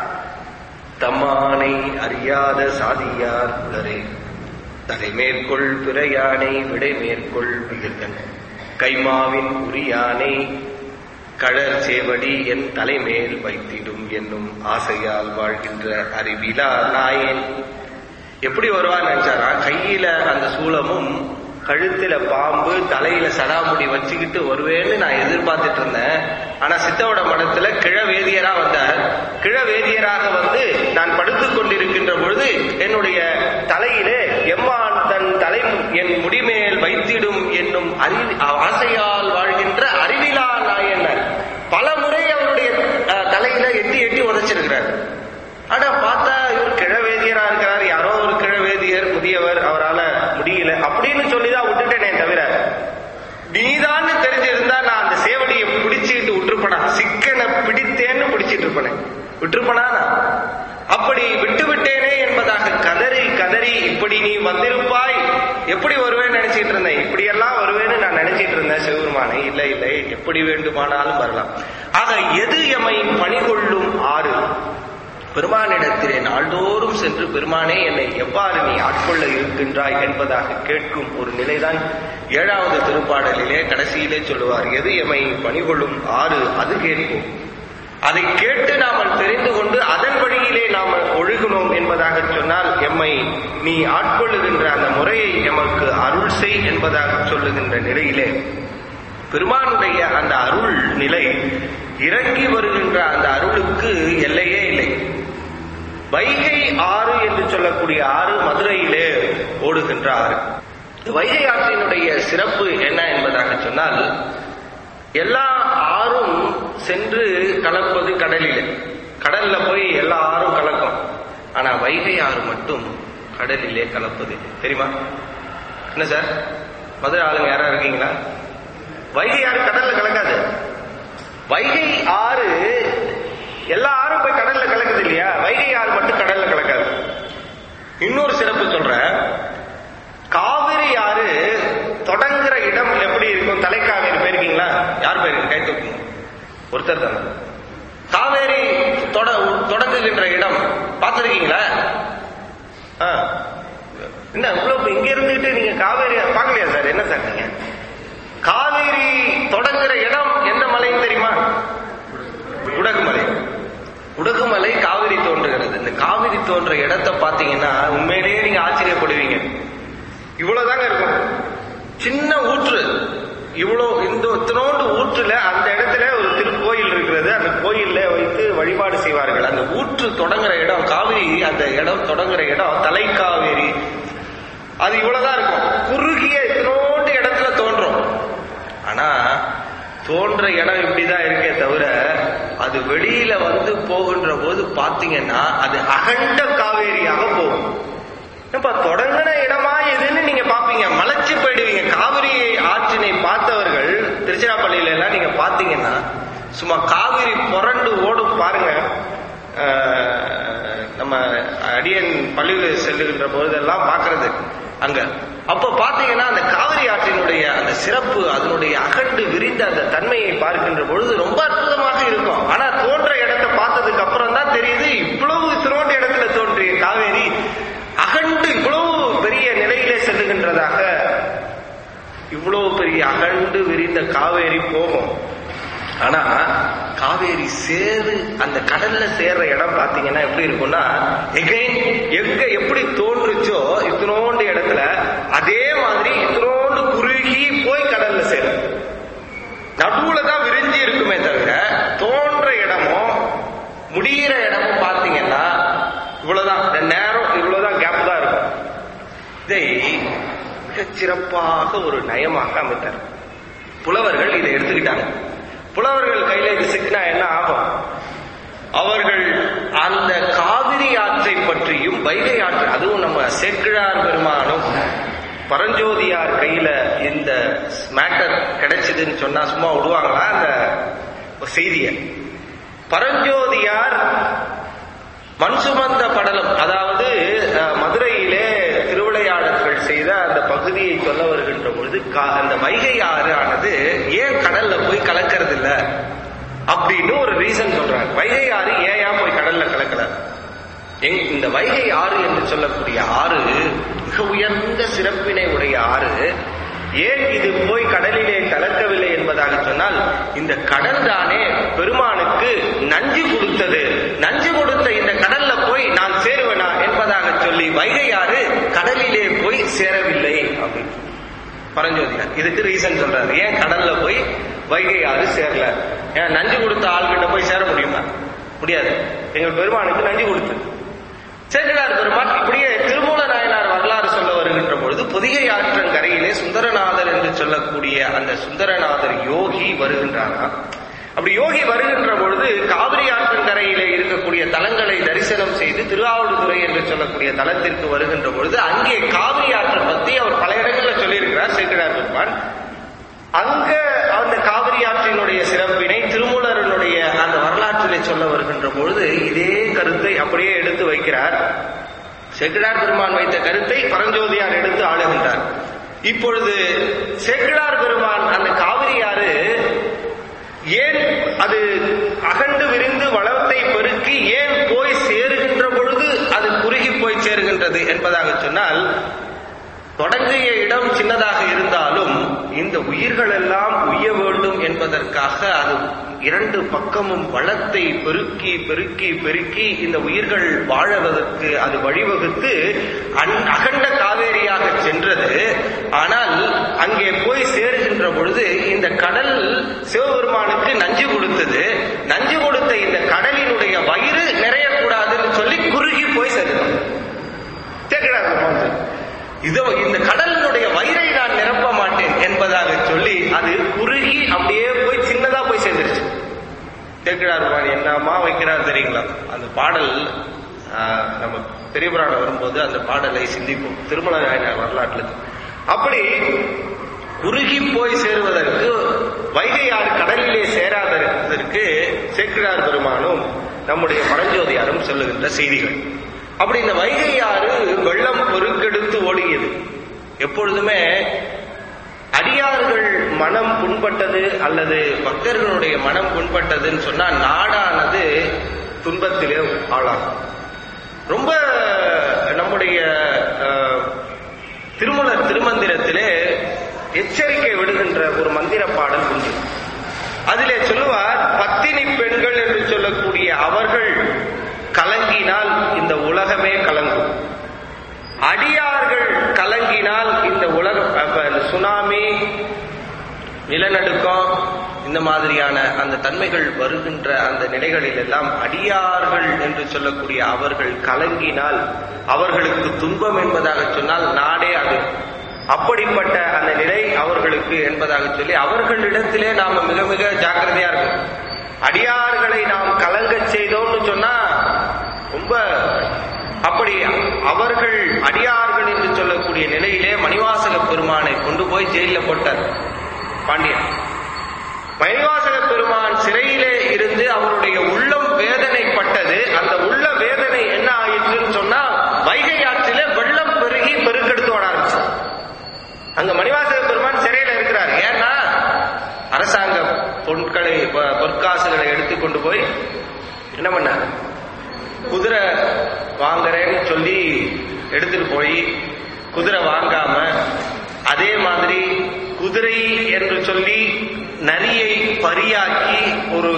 தம்மானை அறியாத சாதியார் உளரே, தலை மேற்கொள் பிறையானை விடை மேற்கொள் விகிர்கன், கைமாவின் உரியானை கழற் சேவடி என் தலைமேல் வைத்திடும் என்னும் ஆசையால் வாழ்கின்ற அறிவிலா நாயன். எப்படி வருவான்னு நினைச்சாரா, கையில அந்த சூலமும் கழுத்துல பாம்பு தலையில சடாமுடி வச்சுக்கிட்டு வருவேன்னு நான் எதிர்பார்த்துட்டு இருந்தேன். ஆனா சித்தோட மடத்துல கிழவேதியரா வந்தார். கிழவேதியராக வந்து நான் படுத்துக் கொண்டிருக்கின்ற பொழுது என்னுடைய தலையிலே எம்மான் தன் தலை என் முடிமேல் வைத்திடும் என்னும் ஆசையால் வாழ்கின்ற அறிவிலா நாயனர் பல முறை அவருடைய தலையில எட்டி எட்டி உதைச்சிருக்கிறார். ஆனா பார்த்தா இவர் கிழவேதியரா இருக்கிறார், யாரோ ஒரு கிழவேதியர் முதியவர், அவரால முடியல அப்படின்னு சொல்லிதான் விட்டுட்டேனே தவிர, நீதான் தெரிஞ்சிருந்தா நான் அந்த சேவடியை பிடிச்சிட்டு விட்டுருப்பனா, சிக்கனை பிடித்தேன்னு பிடிச்சிட்டு இருப்பேன், விட்டுருப்பனா. அப்படி விட்டு விட்டேனே என்பதாக கதறி கதறி, இப்படி நீ வந்திருப்பாய், எப்படி வருவேன்னு நினைச்சிட்டு இருந்தேன், இப்படி எல்லாம் வருவேன்னு நான் நினைச்சிட்டு இருந்தேன் சிவபெருமானை. இல்லை இல்லை, எப்படி வேண்டுமானாலும் வரலாம். ஆக எது எமை பணிகொள்ளும் ஆறு, பெருமானிடத்திலே நாள்தோறும் சென்று பெருமானே என்னை எவ்வாறு நீ ஆட்கொள்ள இருக்கின்றாய் என்பதாக கேட்கும் ஒரு நிலைதான் 7வது திருப்பாடலிலே கடைசியிலே சொல்லுவார். எது எமை பணிகொள்ளும் ஆறு அது கேட்போம். அதை கேட்டு நாம் தெரிந்து கொண்டு அதன் வழியிலே நாம் ஒழுகணும் என்பதாக சொன்னால், எம்மை நீ ஆட்கொள்ளுகின்ற அந்த முறையை எமக்கு அருள் செய் என்பதாக சொல்லுகின்ற நிலையிலே பெருமானுடைய அந்த அருள் நிலை, இறங்கி வருகின்ற அந்த அருளுக்கு எல்லையே இல்லை. வைகை ஆறு என்று சொல்லக்கூடிய ஆறு மதுரையிலே ஓடுகின்ற ஆறு. வைகை ஆற்றினுடைய சிறப்பு என்ன என்பதாக சொன்னால், எல்லா ஆறும் சென்று கலப்பது கடலிலே, கடல்ல போய் எல்லா ஆறும் கலக்கும். ஆனா வைகை ஆறு மட்டும் கடலிலே கலப்பது தெரியுமா? என்ன சார், மதுரை ஆளுங்க யாரா இருக்கீங்களா? வைகை ஆறு கடல்ல கலக்காது. வைகை ஆறு எல்லா ஆறும் போய் கடல்ல கலக்குது இல்லையா, வைகை ஆறு மட்டும் கடல்ல கலக்காது. இன்னொரு சிறப்பு சொல்றேன். காவிரி ஆறு தொடங்குற இடம் எப்படி இருக்கும்? தலைக்காவேரி போயிருக்கீங்களா? யார் போயிருக்கீங்க? கை தூக்குங்க. ஒருத்தர் தானே. காவேரி தொடங்குகின்ற இடம் பார்த்திருக்கீங்களா? என்ன இவ்வளவு இங்க இருந்துட்டு நீங்க காவேரி பார்க்கலையா சார்? என்ன சார் நீங்க? காவேரி தொடங்குற இடம் எந்த மலைன்னு தெரியுமா? குடகுமலை. குடகுமலை காவிரி தோன்றுகிறது. இந்த காவிரி தோன்ற இடத்தை பார்த்தீங்கன்னா உண்மையிலேயே நீங்க சின்ன ஊற்று, இவ்வளோ இத்தனோண்டு ஊற்றுல அந்த இடத்துல ஒரு திருக்கோயில் இருக்கிறது. அந்த கோயில்ல வைத்து வழிபாடு செய்வார்கள். அந்த ஊற்று தொடங்குற இடம், காவிரி அந்த இடம் தொடங்குற இடம் தலைக்காவேரி. அது இவ்வளவுதான் இருக்கும். குறுகிய இத்தனோண்டு இடத்துல தோன்றும். ஆனா தோன்ற இடம் இப்படிதான் இருக்கே தவிர அது வெளியில வந்து போகின்ற போது பாத்தீங்கன்னா அது அகண்ட காவேரியாக போகும். இப்ப தொடங்கின இடமா எதுன்னு நீங்க பாப்பீங்க, மலைச்சு போயிடுவீங்க. காவிரி ஆற்றினை பார்த்தவர்கள் திருச்சிராப்பள்ளியில எல்லாம் நீங்க பாத்தீங்கன்னா சும்மா காவிரி புரண்டு ஓடும் பாருங்க. நம்ம அடியன் பள்ளியில் செல்லுகின்ற பொழுதெல்லாம் பாக்குறது அங்க. அப்ப பாத்தீங்கன்னா அந்த காவிரி ஆற்றினுடைய அந்த சிறப்பு, அதனுடைய அகண்டு விரிந்த அந்த தன்மையை பார்க்கின்ற பொழுது ரொம்ப அற்புதமாக இருக்கும். ஆனா தோன்ற இடத்தை பார்த்ததுக்கு அப்புறம் தான் தெரியுது, இவ்வளவு சிறந்த இடத்துல தோன்றிய காவேரி அகண்டு இவ்வளவு பெரிய நிலையிலே செல்லுகின்றதாக. இவ்வளவு பெரிய அகண்டு விரிந்த காவேரி போகும். ஆனா காவேரி சேரு அந்த கடல்ல சேர்ற இடம் பாத்தீங்கன்னா எப்படி இருக்கும்னா, எகைன் எங்க எப்படி தோன்றுச்சோ இத்தனோண்டு இடத்துல அதே மாதிரி இத்தனோண்டு குறுகி போய் கடல்ல சேரும். நடுவுல தான் விரிஞ்சி இருக்குமே தவிர தோன்ற இடமும் முடிகிற இடமும் பாத்தீங்கன்னா இவ்வளவுதான் நேரம், இவ்வளவுதான் கேப் தான் இருக்கும். இதை மிகச் சிறப்பாக ஒரு நயமாக அமைத்தார். புலவர்கள் இதை எடுத்துக்கிட்டாங்க. புலவர்கள் கையில இது சிக்கினா என்ன ஆகும்? அவர்கள் அந்த காவிரி ஆற்றை பற்றியும் வைகை ஆற்று, அதுவும் நம்ம சேக்கிழார் பெருமானும் பரஞ்சோதியார் கையில இந்த மேட்டர் கிடைச்சதுன்னு சொன்னா சும்மா விடுவாங்களா அந்த செய்திய? பரஞ்சோதியார் மண் சுமந்த படலம், அதாவது மதுரையிலே திருவிளையாடல்கள் செய்த அந்த பகுதியை சொல்ல வருகின்ற பொழுது அந்த வைகை ஆறு ஆனது ஏன் கடல்ல போய் கலக்கிறது இல்ல அப்படின்னு ஒரு ரீசன் சொல்றாங்க. வைகை ஆறு ஏன் போய் கடல்ல கலக்கல? இந்த வைகை ஆறு என்று சொல்லக்கூடிய ஆறு மிக உயர்ந்த சிறப்பினை உடைய ஆறு. ஏன் இது போய் கடலிலே கலக்கவில்லை என்பதாக சொன்னால், இந்த கடல் தானே பெருமானுக்கு நஞ்சு கொடுத்தது. நஞ்சு கொடுத்த இந்த கடல்ல போய் நான் சேருவேனா என்பதாக சொல்லி வைகை ஆறு கடலிலே போய் சேரவில்லை அப்படின்னு பரஞ்சோதியார் இதுக்கு ரீசன் சொல்றாரு. ஏன் கடல்ல போய் வைகை ஆறு சேரல? ஏன் நஞ்சு கொடுத்த ஆள்கிட்ட போய் சேர முடியுமா? முடியாது. எங்கள் பெருமானுக்கு நஞ்சு கொடுத்து சேக்கிழார் பெருமான் இப்படியே திருமூல நாயனார் வரலாறு சொல்ல வருகின்ற பொழுது பொதிகை ஆற்றங்கரையிலே சுந்தரநாதர் என்று சொல்லக்கூடிய அந்த சுந்தரநாதர் யோகி வருகின்றாரா? அப்படி யோகி வருகின்ற பொழுது காவிரி ஆற்றங்கரையிலே இருக்கக்கூடிய தலங்களை தரிசனம் செய்து திருவாவடுதுறை என்று சொல்லக்கூடிய தலத்திற்கு வருகின்ற பொழுது அங்கே காவிரி ஆற்றை பத்தி அவர் பல இடங்களில் சொல்லியிருக்கிறார் சேக்கிழார் பெருமான். அங்க அந்த காவிரி ஆற்றினுடைய சிறப்பினை திருமூலருடைய அந்த வரலாற்றிலே சொல்ல வருகின்ற பொழுது இதே கருத்தை அப்படியே எடுத்து வைக்கிறார். சேக்கிழார் பெருமான் வைத்த கருத்தை பரஞ்சோதியார் எடுத்து ஆளுகின்றார். இப்பொழுது சேக்கிழார் பெருமான் அந்த காவிரி ஆறு ஏன் அது அகண்டு விரிந்து வளத்தை பெருக்கி ஏன் போய் சேருகின்ற பொழுது அது குறுகி போய் சேருகின்றது என்பதாக சொன்னால், தொடங்கிய இடம் சின்னதாக இருந்தாலும் இந்த உயிர்கள் எல்லாம் உய்ய வேண்டும் என்பதற்காக அது இரண்டு பக்கமும் வளத்தை பெருக்கி பெருக்கி பெருக்கி இந்த உயிர்கள் வாழவதற்கு அது வழிவகுத்து அகண்ட காவேரியாக சென்றது. ஆனால் அங்கே போய் சேருகின்ற பொழுது இந்த கடல் சிவபெருமானுக்கு நஞ்சு கொடுத்தது. நஞ்சு கொடுத்த இந்த கடலினுடைய வயிறு நிறையக்கூடாதுன்னு சொல்லி குறுகி போய் சேர்க்கணும். இதோ இந்த கடலினுடைய வயிறை நான் நிரப்ப மாட்டேன் என்பதாக சொல்லி அது குறுகி அப்படியே போய் சின்னதா போய் சேர்ந்துருச்சு. சேக்கிழார் என்னமா வைக்கிறார் தெரியுங்களா? அந்த பாடல் நம்ம பெரிய புராணம் வரும்போது அந்த பாடலை சிந்திப்போம் திருமல நாயனார் வரலாற்றுல. அப்படி குறுகி போய் சேருவதற்கு வைகை ஆறு கடலிலே சேராததற்கு சேக்கிழார் பெருமானும் நம்முடைய பரஞ்சோதியாரும் சொல்லுகின்ற செய்திகள். அப்படி இந்த வைகை ஆறு வெள்ளம் பெருக்கெடுத்து ஓடியது. எப்பொழுதுமே அடியார்கள் மனம் புண்பட்டது அல்லது பக்தர்களுடைய மனம் புண்பட்டதுன்னு சொன்னா நாடானது துன்பத்திலே ஆளாகும். ரொம்ப நம்முடைய திருமூலர் திருமந்திரத்திலே எச்சரிக்கை விடுகின்ற ஒரு மந்திர பாடல் உண்டு. அதிலே சொல்லுவார், பத்தினி பெண்கள் என்று சொல்லக்கூடிய அவர்கள் கலங்கினால் இந்த உலகமே கலங்கும். அடியார்கள் கலங்கினால் இந்த உலகம் சுனாமி மாதிரியான அந்த தன்மைகள் வருகின்ற அந்த நிலைகளில் எல்லாம் அடியார்கள் என்று சொல்லக்கூடிய அவர்கள் கலங்கினால் அவர்களுக்கு துன்பம் என்பதாக சொன்னால் நாடே அது அப்படிப்பட்ட அந்த நிலை அவர்களுக்கு என்பதாக சொல்லி அவர்களிடத்திலே நாம மிக மிக ஜாக்கிரதையா இருக்கும். அடியார்களை நாம் கலங்க செய்தோம்னு சொன்னா ரொம்ப அப்படி அவர்கள் அடியார்கள் என்று சொல்லக்கூடிய நிலையிலே மணிவாசக பெருமானை கொண்டு போய் ஜெயில போட்டார் பாண்டியன். மணிவாசக பெருமான் சிறையிலே இருந்து அவருடைய உள்ளம் வேதனைப்பட்டது. அந்த உள்ள வேதனை என்ன ஆயிற்றுன்னு சொன்னா வைகை ஆற்றிலே வெள்ளம் பெருகி பெருக்கெடுத்து ஓட ஆரம்பிச்சு. அங்க மணிவாசக பெருமான் சிறையில இருக்கிறார். ஏன்னா அரசாங்க பொருட்களை பொற்காசுகளை எடுத்துக்கொண்டு போய் என்ன பண்ணார், குதிரை வாங்குறேன்னு சொல்லி எடுத்துட்டு போய் குதிரை வாங்காம அதே மாதிரி குதிரை என்று சொல்லி நரியை பரியாக்கி ஒரு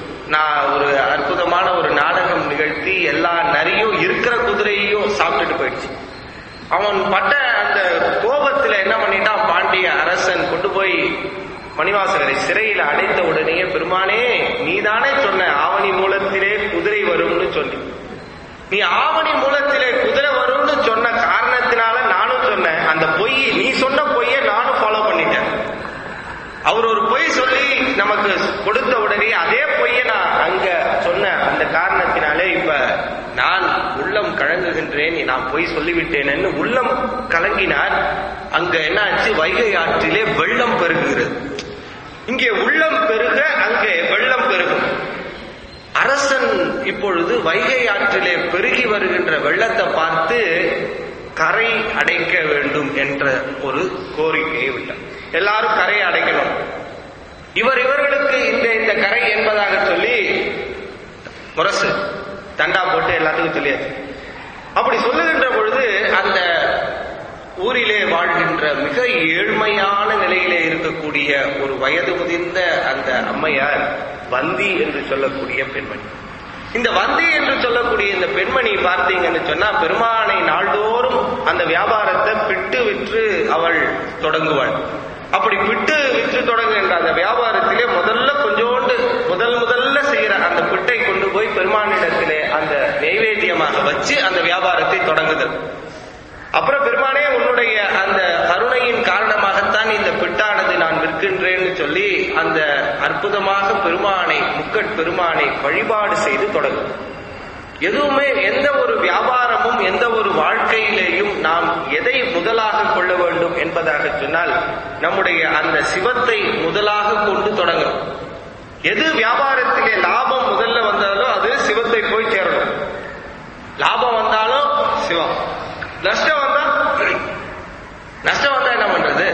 அற்புதமான ஒரு நாடகம் நிகழ்த்தி எல்லா நரியும் இருக்கிற குதிரையையும் சாப்பிட்டுட்டு போயிடுச்சு. அவன் பட்ட அந்த கோபத்துல என்ன பண்ணிட்டான், பாண்டிய அரசன் கொண்டு போய் மணிவாசகரை சிறையில அடைத்த உடனேயே, பெருமானே நீதானே சொன்ன ஆவணி மூலத்திலே குதிரை வரும்னு சொல்லி, நீ ஆவணி மூலத்திலே குதிரை வரும்னு சொன்ன காரணத்தினால நானும் சொன்னேன். அந்த பொய் நீ சொன்ன பொய்யை நானும் ஃபாலோ பண்ணிட்டேன். அவர் ஒரு பொய் சொல்லி நமக்கு கொடுத்த உடனே அதே பொய்யை நான் அங்க சொன்ன அந்த காரணத்தினாலே இப்ப நான் உள்ளம் கலங்குகின்றேன், நான் பொய் சொல்லிவிட்டேன்னு உள்ளம் கலங்கினார். அங்க என்ன ஆச்சு, வைகை ஆற்றிலே வெள்ளம் பெருகுகிறது. இங்கே உள்ளம் பெருக அங்கே வெள்ளம் பெருகும். அரசன் இப்பொழுது வைகை ஆற்றிலே பெருகி வருகின்ற வெள்ளத்தை பார்த்து கரை அடைக்க வேண்டும் என்ற ஒரு கோரிக்கையை விட்டார். எல்லாரும் கரையை அடைக்கணும், இவர்களுக்கு இந்த கரை என்பதாக சொல்லி முரசு தண்டா போட்டு எல்லாத்துக்கும் சொல்லியாச்சு. அப்படி சொல்லுகின்ற பொழுது அந்த ஊரிலே வாழ்கின்ற மிக ஏழ்மையான நிலையிலே இருக்கக்கூடிய ஒரு வயது முதிர்ந்த அந்த அம்மையார் வந்தி என்று சொல்லக்கூடிய பெண்மணி. இந்த வந்தி என்று சொல்லக்கூடிய இந்த பெண்மணி பார்த்தீங்கன்னு சொன்னா பெருமானை நாள்தோறும் அந்த வியாபாரத்தை பிட்டு விற்று அவள் தொடங்குவாள். அப்படி பிட்டு விற்று தொடங்குகின்ற அந்த வியாபாரத்திலே கொஞ்சோண்டு முதல்ல செய்யற அந்த பிட்டை கொண்டு போய் பெருமானிடத்திலே அந்த நைவேத்தியமாக வச்சு அந்த வியாபாரத்தை தொடங்குதல். அப்புறம் பெருமானே உன்னுடைய அந்த கருணையின் காரணமாகத்தான் இந்த பிட்டானது நான் விற்கின்றேன்னு சொல்லி அந்த அற்புதமாக பெருமானை பெருமானை வழிபாடு செய்து தொடங்கும். எதுவுமே எந்த ஒரு வியாபாரமும் எந்த ஒரு வாழ்க்கையிலேயும் நாம் எதை முதலாக கொள்ள வேண்டும் என்பதாக சொன்னால் நம்முடைய அந்த சிவத்தை முதலாக கொண்டு தொடங்கும். எது வியாபாரத்திலே லாபம் முதல்ல வந்தாலும் அது சிவத்தை போய் சேரணும். லாபம் வந்தாலும் சிவம், நஷ்டம் வந்தா என்ன பண்றது,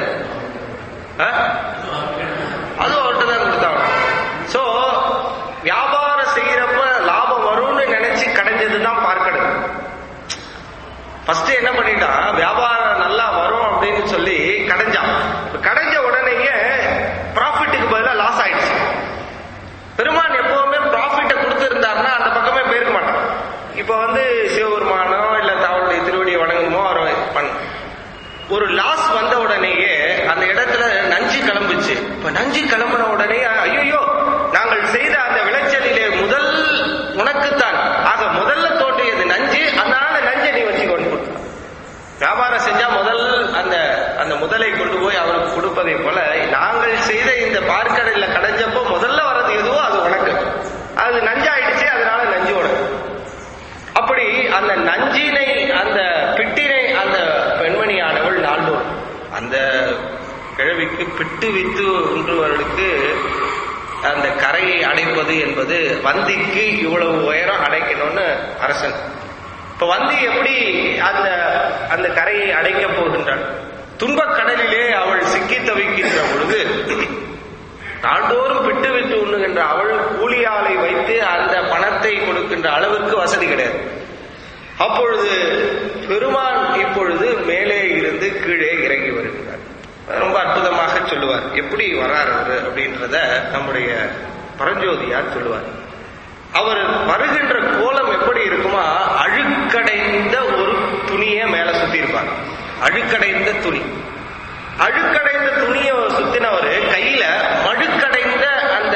அது அவர்கிட்ட தான் கொடுத்தாங்க. சோ வியாபாரம் செய்யறப்ப லாபம் வரும்னு நினைச்சு கடைஞ்சதுதான் பார்க்கணும். ஃபர்ஸ்ட் என்ன பண்ணிட்டான், வியாபாரம் நல்லா வரும் அப்படின்னு சொல்லி கடைஞ்சான். கடைஞ்ச உடனேயே ப்ராஃபிட்டுக்கு பதிலா லாஸ் ஆயிடுச்சு. பெருமான் எப்பவுமே ப்ராஃபிட்டை கொடுத்துருந்தாருன்னா அந்த பக்கமே போயிருக்க மாட்டான். இப்ப சிவபெருமானோ இல்ல அவருடைய திருவடியை வணங்கணுமோ அவர் பண்ண ஒரு லாஸ் வந்த உடனேயே அந்த இடத்துல நஞ்சு கிளம்புச்சு. இப்ப நஞ்சு கிளம்பின உடனே ஐயோ நாங்கள் செய்த அந்த விளைச்சலிலே முதல் உனக்குத்தான், ஆக முதல்ல தோன்றியது நஞ்சு, அதனால நஞ்சை நீ வச்சு கொண்டு கொடுத்தான். வியாபாரம் செஞ்சா அந்த முதலை கொண்டு போய் அவருக்கு கொடுப்பதை போல நாங்கள் செய்த இந்த பார்க்கடல கடைஞ்சப்போ முதல்ல வர்றது எதுவோ அது உனக்கு, அது நஞ்சாயிடுச்சு, அதனால நஞ்சு உனக்கு. அப்படி அந்த நஞ்சினை அந்த பிட்டினை அந்த பெண்மணியானவள் நாள்தோறும் அந்த கிழவிக்கு பிட்டு வித்து ஒன்றுவர்களுக்கு அந்த கரையை அடைப்பது என்பது வந்திக்கு இவ்வளவு உயரம் அடைக்கணும்னு அரசன். இப்ப வந்தி எப்படி அந்த கரையை அடைக்க போகின்றாள்? துன்பக் கடலிலே அவள் சிக்கி தவிக்கின்ற பொழுது நாள்தோறும் பிட்டு விட்டு உண்ணுகின்ற அவள் கூலியாளை வைத்து அந்த பணத்தை கொடுக்கின்ற அளவிற்கு வசதி கிடையாது. அப்பொழுது பெருமான் இப்பொழுது மேலே இருந்து கீழே இறங்கி வருகிறார். ரொம்ப அற்புதமாக சொல்லுவார். எப்படி வரார் அவர் அப்படின்றத நம்முடைய பரஞ்சோதியார் சொல்லுவார். அவர் வருகின்ற கோலம் எப்படி இருக்குமா, அழுக்கடைந்த ஒரு துணியை மேல சுத்தி இருப்பார். அழுக்கடைந்த துணியை சுத்தினவர் கையில மழுக்கடைந்த அந்த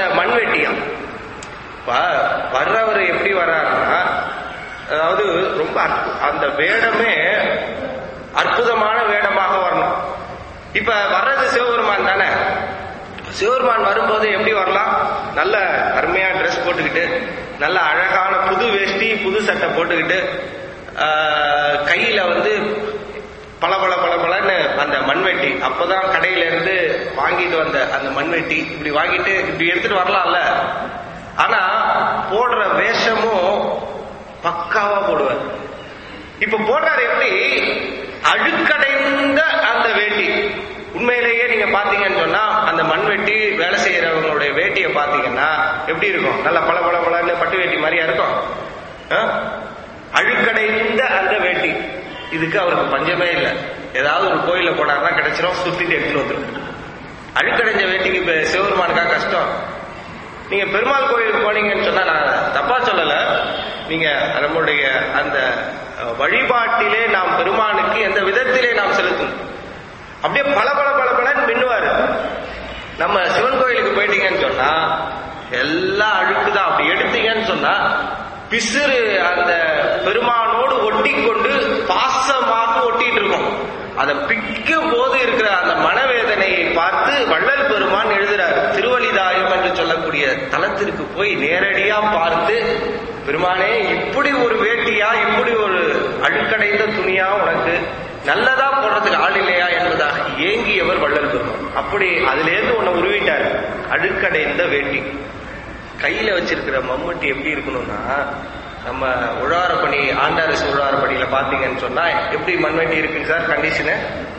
வர்றவர் எப்படி வர்றாருன்னா, அதாவது ரொம்ப அந்த வேடமே அற்புதமான வேடமாக வரணும். இப்ப வர்றது சிவபெருமான் தானே. சிவபெருமான் வரும்போது எப்படி வரலாம்? நல்ல அருமையா ட்ரெஸ் போட்டுக்கிட்டு, நல்ல அழகான புது வேஷ்டி புது சட்டை போட்டுக்கிட்டு, கையில பளபளன்னு அந்த மண்வெட்டி, அப்பதான் கடையில இருந்து வாங்கிட்டு வந்த அந்த மண்வெட்டி இப்படி வாங்கிட்டு இப்படி எடுத்துட்டு வரலாம்ல. ஆனா போடுற வேஷமும் பக்காவா போடுவார். இப்ப போடுறாரு எப்படி? அழுக்கடைந்த அந்த வேட்டி. உண்மையிலேயே நீங்க பாத்தீங்கன்னு சொன்னா அந்த மண்வெட்டி வேலை செய்யறவங்களுடைய வேட்டியை பாத்தீங்கன்னா எப்படி இருக்கும்? நல்ல பளபளன்னு பட்டு வேட்டி மாதிரியா இருக்கும். அழுக்கடைந்த அந்த வேட்டி. இதுக்கு அவருக்கு பஞ்சமே இல்லை. ஏதாவது ஒரு கோயில போனாருன்னா கிடைச்சிரும், சுத்திட்டு எடுத்துட்டு வந்துடும். அழுக்கடைஞ்ச வேட்டிக்கு இப்ப சிவபெருமானுக்கா கஷ்டம்? நீங்க பெருமாள் கோயிலுக்கு போனீங்கன்னு சொன்னா, நான் தப்பா சொல்லல, நீங்க நம்முடைய அந்த வழிபாட்டிலே நாம் பெருமானுக்கு எந்த விதத்திலே நாம் செலுத்தணும், அப்படியே பளபளன்னு மின்னுவாரு. நம்ம சிவன் கோயிலுக்கு போயிட்டீங்கன்னு சொன்னா எல்லாம் அழுக்குதான். அப்படி எடுத்தீங்கன்னு சொன்னா பிசுறு அந்த பெருமானோடு ஒட்டி கொண்டு பாசமாக ஒட்டிட்டு இருக்கும். அதை பிக்கும் போது இருக்கிற அந்த மனவேதனையை பார்த்து வள்ளல் பெருமான் எழுதுறாரு. திருவலிதாயம் என்று சொல்லக்கூடிய தலத்திற்கு போய் நேரடியா பார்த்து, பெருமானே இப்படி ஒரு வேட்டியா, இப்படி ஒரு அழுக்கடைந்த துணியா உனக்கு நல்லதா போடுறதுக்கு ஆள் இல்லையா என்பதாக ஏங்கியவர் வள்ளல் பெருமான். அப்படி அதுல இருந்து உன்னை உருவிட்டாரு. அழுக்கடைந்த வேட்டி. கையில வச்சிருக்கிற மம்முட்டி எப்படி இருக்கணும்னா, நம்ம உழவாரப்பணி ஆண்டாரசு உழவாரப்பணியில பாத்தீங்கன்னு சொன்னா எப்படி மண்வெட்டி இருக்குங்க சார் கண்டிஷனு?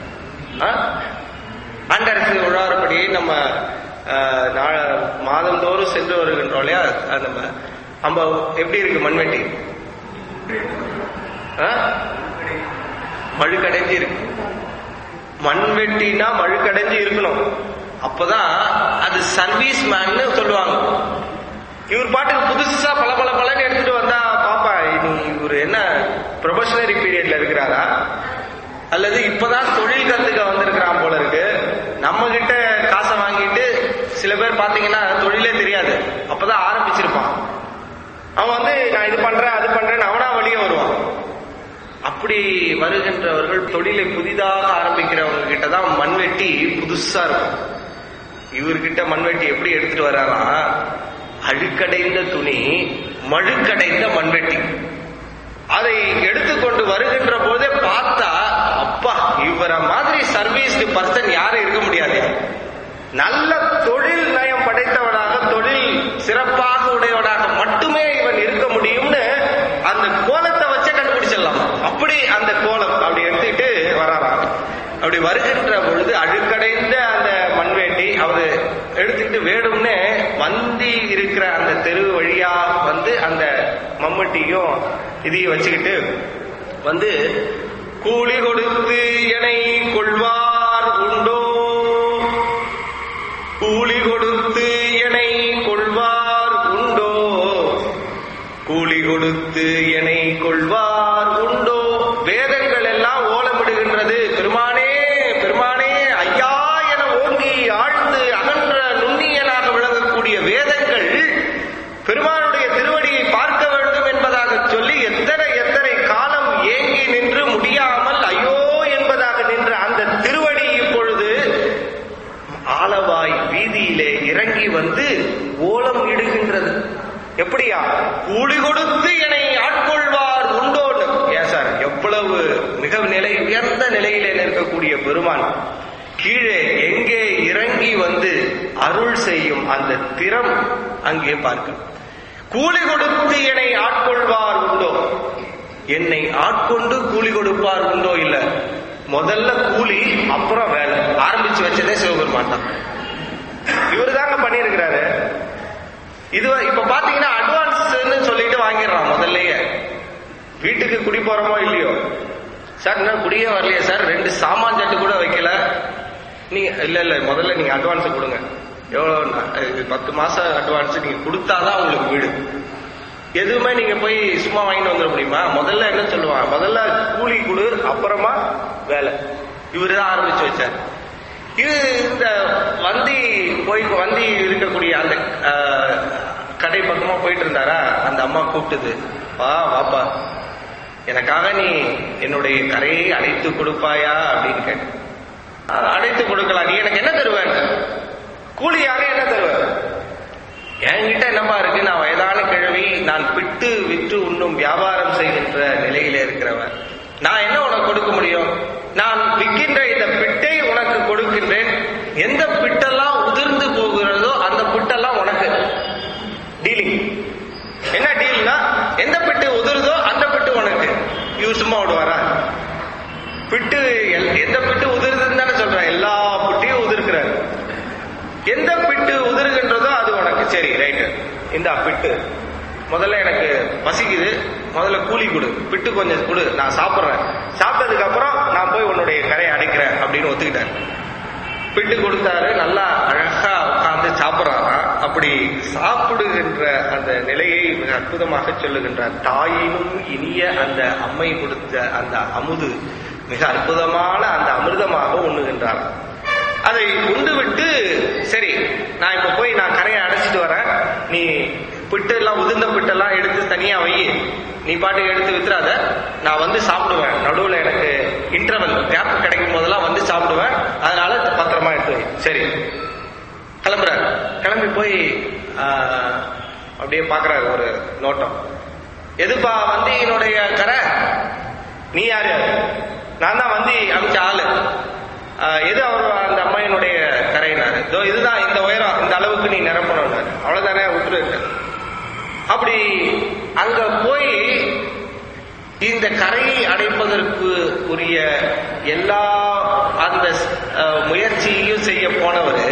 ஆண்டாரசு உழவாரப்பணியை நம்ம மாதந்தோறும் சென்று வருகின்றோம் இல்லையா? நம்ம எப்படி இருக்கு மண்வெட்டி? மழுக்கடைஞ்சு இருக்கு. மண்வெட்டினா மழுக்கடைஞ்சு இருக்கணும். அப்பதான் அது சர்வீஸ் மேன்னு சொல்லுவாங்க. இவர் பாட்டுக்கு புதுசா பலன்னு எடுத்துட்டு வந்தா பாப்பா இவர் என்ன ப்ரொபஷனரி பீரியட்ல இருக்கிறாரா, அல்லது இப்பதான் தொழில் கத்துக்க வந்திருக்கிறான் போல இருக்கு. நம்ம கிட்ட காசை வாங்கிட்டு சில பேர் பாத்தீங்கன்னா தொழிலே தெரியாது, அப்பதான் ஆரம்பிச்சிருப்பான். அவன் நான் இது பண்றேன் அது பண்றேன்னு அவனா வழியே வருவான். அப்படி வருகின்றவர்கள் தொழிலை புதிதாக ஆரம்பிக்கிறவங்க கிட்டதான் மண்வெட்டி புதுசா இருக்கும். இவர்கிட்ட மண்வெட்டி எப்படி எடுத்துட்டு வர்றாரா? அழுக்கடைந்த துணி, மழுக்கடைந்த மண்வெட்டி. அதை எடுத்துக்கொண்டு வருகின்ற போதே பார்த்தா, அப்பா இவரை மாதிரி சர்வீஸ் பர்சன் யாரும் இருக்க முடியாது. நல்ல தொழில் நயம் படைத்தவனாக, தொழில் சிறப்பாக உடையவனாக மட்டுமே இவன் இருக்க முடியும்னு அந்த கோலத்தை வச்சே கண்டுபிடிச்சிடலாம். அப்படி அந்த கோலம் அப்படி எடுத்துக்கிட்டு வராராம். அப்படி வருகின்ற பொழுது அழுக்கடைந்த அந்த மண்வேட்டி அவர் எடுத்துக்கிட்டு வேணும்னு வந்தி இருக்கிற அந்த தெரு வழியா அந்த மம்மட்டியும் இதையும் வச்சுக்கிட்டு கூலி கொடுத்து என்னை கொள்வார் உண்டோ, கூலி கொடுத்து என்னை கொள்வார் உண்டோ, கூலி கொடுத்து என்னை கொள்வார் உண்டோ. வேதங்கள் எல்லாம் ஓலமிடுகின்றது. பெருமானே பெருமானே ஐயா என ஓங்கி ஆழ்ந்து அகன்ற நுண்ணியலாக விளங்கக்கூடிய வேதங்கள் பெருமானுடைய திருவடியை பார்க்க வேண்டும் என்பதாக சொல்லி எத்தனை எத்தனை காலம் ஏங்கி நின்று முடியாமல் ஐயோ என்பதாக நின்ற அந்த திருவடி இப்பொழுது ஆலவாய் வீதியிலே இறங்கி ஓலம் இடுகின்றது. எப்படியா? கூலி கொடுத்து என்னை ஆட்கொள்வார் உண்டோன்னு. ஏன் சார், எவ்வளவு மிக உயர்ந்த நிலையிலே நிற்கக்கூடிய பெருமான் கீழே எங்கே இறங்கி அருள் செய்யும் அந்த திறம் அங்கே பார்க்க. கூலி கொடுத்து என்னை ஆட்கொள்வார் உண்டோ, என்னை ஆட்கொண்டு கூலி கொடுப்பார் உண்டோ? இல்ல, முதல்ல கூலி அப்புறம் வேலை. ஆரம்பிச்சு வச்சதே சிவபெருமான் தான். இவரு தாங்க பண்ணியிருக்கிறாரு. இது இப்ப பாத்தீங்கன்னா அட்வான்ஸ் சொல்லிட்டு வாங்கிடுறான் முதல்லயே. வீட்டுக்கு குடி போறோமோ இல்லையோ, சார் என்ன குடியே வரலையே சார், 2 சாமான் சட்டு கூட வைக்கல, நீங்க இல்ல முதல்ல நீங்க அட்வான்ஸ் கொடுங்க. எவ்வளவு? 10 மாசம் அட்வான்ஸ் நீங்க கொடுத்தாதான் உங்களுக்கு வீடு. எதுவுமே நீங்க போய் சும்மா வாங்கிட்டு வந்துட முடியுமா? முதல்ல என்ன சொல்லுவாங்க, முதல்ல கூலி கொடு அப்புறமா வேலை. இவரு தான் ஆரம்பிச்சு வச்சார். இது இந்த வந்தி இருக்கக்கூடிய அந்த கடை பக்கமா போயிட்டு இருந்தாரா, அந்த அம்மா கூப்பிட்டுது, வாப்பா எனக்காக நீ என்னுடைய கரையை அடைத்து கொடுப்பாயா அப்படின்னு கேட்டு. அடைத்து கொடுக்கலாம், நீ எனக்கு என்ன தருவேன், கூலியாக என்ன தருவேன், என்கிட்ட என்னப்பா இருக்கு, நான் வயதான கிழவி, நான் பிட்டு விற்று உண்ணும் வியாபாரம் செய்கின்ற நிலையில இருக்கிறவன், நான் என்ன உனக்கு கொடுக்க முடியும், நான் விற்கின்ற இந்த பிட்டை உனக்கு கொடுக்கின்றேன், எந்த பிட்டெல்லாம் உதிர்ந்து போகிறதோ அந்த பிட்டெல்லாம் உனக்கு. டீலிங் என்ன டீல்னா, எந்த பிட்டு உதிர்தோ அந்த பிட்டு உனக்கு. இவர் சும்மா விடுவாரா, பிட்டு எந்த பிட்டு உதிர்துன்னு தானே சொல்றேன், எல்லா பிட்டையும் உதிர்க்கிறார், எந்த பிட்டு உதிர்கின்றதோ அது உனக்கு. சரி ரைட்டு, இந்த பிட்டு முதல்ல எனக்கு பசிக்குது, முதல்ல கூலி கொடு, பிட்டு கொஞ்சம் கொடு, நான் சாப்பிட்றேன், சாப்பிட்டதுக்கு அப்புறம் நான் போய் உன்னுடைய கரையை அடைக்கிறேன் அப்படின்னு ஒத்துக்கிட்டேன். பிட்டு கொடுத்தாரு, நல்லா அழகா உட்கார்ந்து சாப்பிட்றாரா. அப்படி சாப்பிடுகின்ற அந்த நிலையை மிக அற்புதமாக சொல்லுகின்றார். தாயினும் இனிய அந்த அம்மை கொடுத்த அந்த அமுது மிக அற்புதமான அந்த அமிர்தமாக உண்ணுகின்றார். அதை உண்டு விட்டு, சரி நான் இப்ப போய் நான் கரையை அடைச்சிட்டு வரேன், நீ பிட்டு எல்லாம் உதிர்ந்த பிட்டெல்லாம் எடுத்து தனியா வை, நீ பாட்டுக்கு எடுத்து வித்துறாத, நான் வந்து சாப்பிடுவேன், நடுவில் எனக்கு இன்டர்வல் கேப் கிடைக்கும் போதெல்லாம் வந்து சாப்பிடுவேன், அதனால பத்திரமா எடுத்து வை. சரி கிளம்புறாரு. கிளம்பி போய் அப்படியே பாக்குறாரு ஒரு நோட்டம், எதுப்பா வந்து என்னுடைய கரை, நீ யாரு, நான் தான் வந்து அமைச்ச ஆளு, எது அவர் அந்த அம்மையினுடைய கரையினாரு, இதுதான் இந்த உயரம், இந்த அளவுக்கு நீ நிரப்பணும், அவ்வளவுதானே விட்டுரு. அப்படி அங்க போய் இந்த கரையை அடைப்பதற்கு உரிய எல்லா அந்த முயற்சியையும் செய்ய போனவர்,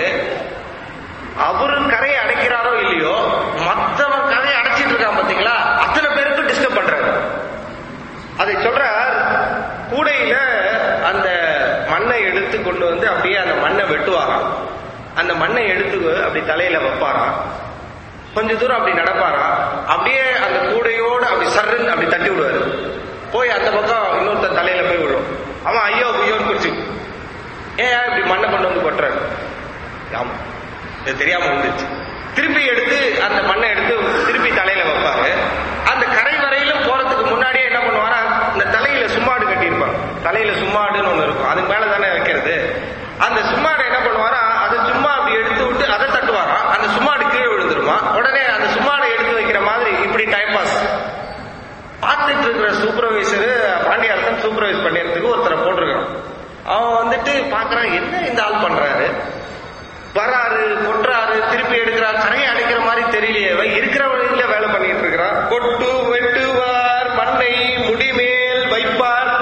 அவரு கரையை அடைக்கிறாரோ இல்லையோ, மற்றவன் கரையை அடைச்சிட்டு இருக்கான் பாத்தீங்களா, அத்தனை பேருக்கு டிஸ்டர்ப் பண்றாரு. அதை சொல்றார், கூடையில அந்த மண்ணை எடுத்து கொண்டு வந்து அப்படியே அந்த மண்ணை வெட்டுவாராம், அந்த மண்ணை எடுத்து அப்படி தலையில வைப்பாராம், கொஞ்ச தூரம் அப்படி நடப்பாரா, அப்படியே அந்த கூடையோடு அப்படி சர்ன்னு அப்படி தட்டி விடுவாரு, போய் அந்த பக்கம் இன்னொருத்தர் தலையில போய் விடும், அவன் ஐயோ ஐயோன்னு குறிச்சு, ஏன் இப்படி மண்ணை கொண்டு வந்து கொட்டுறாரு, ஆமா இது தெரியாம வந்துச்சு, திருப்பி எடுத்து அந்த மண்ணை எடுத்து திருப்பி தலையில வைப்பாரு. அந்த கரை வரையிலும் போறதுக்கு முன்னாடியே என்ன பண்ணுவாரா, இந்த தலையில சும்மாடு கட்டியிருப்பாங்க, தலையில சும்மாடுன்னு ஒண்ணு இருக்கும், அதுக்கு மேல தானே வைக்கிறது, அந்த சும்மாடு என்ன பண்ணுவாரா, அதை சும்மா அப்படி எடுத்து விட்டு அதை தட்டுவாரா, அந்த சும்மாடு கீழே விழுந்துருமா, உடனே அந்த சும்மாடை எடுத்து வைக்கிற மாதிரி இப்படி டைம் பாஸ் பார்த்துட்டு இருக்கிற சூப்பர்வைசர் பாண்டியாரத்தன் சூப்பர்வைஸ் பண்ணிறதுக்கு ஒருத்தரை போட்டிருக்கான். அவன் வந்துட்டு பாக்குறான், என்ன இந்த ஆள் பண்றாரு, வராரு கொட்டுறாரு திருப்பி எடுக்கிறார், கரையை அடைக்கிற மாதிரி தெரியலையே, இருக்கிற வழியில வேலை பண்ணிட்டு இருக்கிறான். கொட்டு வெட்டுவார் மண்ணை முடிமேல் வைப்பார்,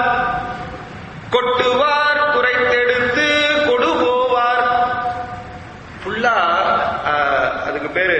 கொட்டுவார் குறைத்தெடுத்து கொடு போவார். ஃபுல்லா அதுக்கு பேரு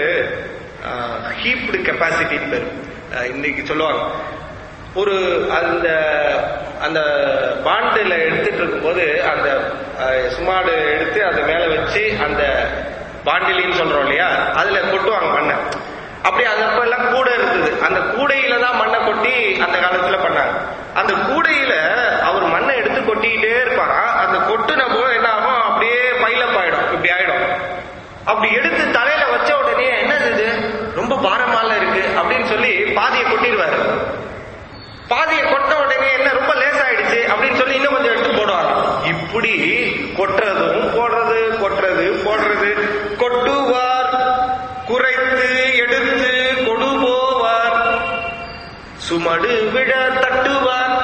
ஹீப்டு கெப்பாசிட்டின்னு பேரு இன்னைக்கு சொல்லுவாங்க. ஒரு அந்த அந்த பாண்டில எடுத்துட்டு இருக்கும் போது அந்த சுமாடு எடுத்து அதை மேல வச்சு அந்த பாண்டிலின்னு சொல்றோம் இல்லையா, அதுல கொட்டுவாங்க மண்ணை. அப்படி அதப்ப எல்லாம் கூடை இருந்தது, அந்த கூடையில தான் மண்ணை கொட்டி அந்த காலத்துல பண்ணாங்க. அந்த கூடையில அவர் மண்ணை எடுத்து கொட்டிக்கிட்டே இருப்பாரா, அந்த கொட்டுன போது என்ன ஆகும், அப்படியே பைலப் ஆயிடும், இப்படி ஆயிடும். அப்படி எடுத்து தலையில வச்ச உடனே என்னது இது ரொம்ப பாரமால இருக்கு அப்படின்னு சொல்லி பாதியை கொட்டிடுவாரு. பாதியை கொட்ட உடனே என்ன ரொம்ப லேசாயிடுச்சு அப்படின்னு சொல்லி இன்னும் கொஞ்சம் எடுத்து போடுவாங்க. இப்படி கொட்டுறதும் போடுறது, கொட்டுறது போடுறது, கொட்டுவார் குறைத்து எடுத்து கொடு போவார், சுமடு விழ தட்டுவார்,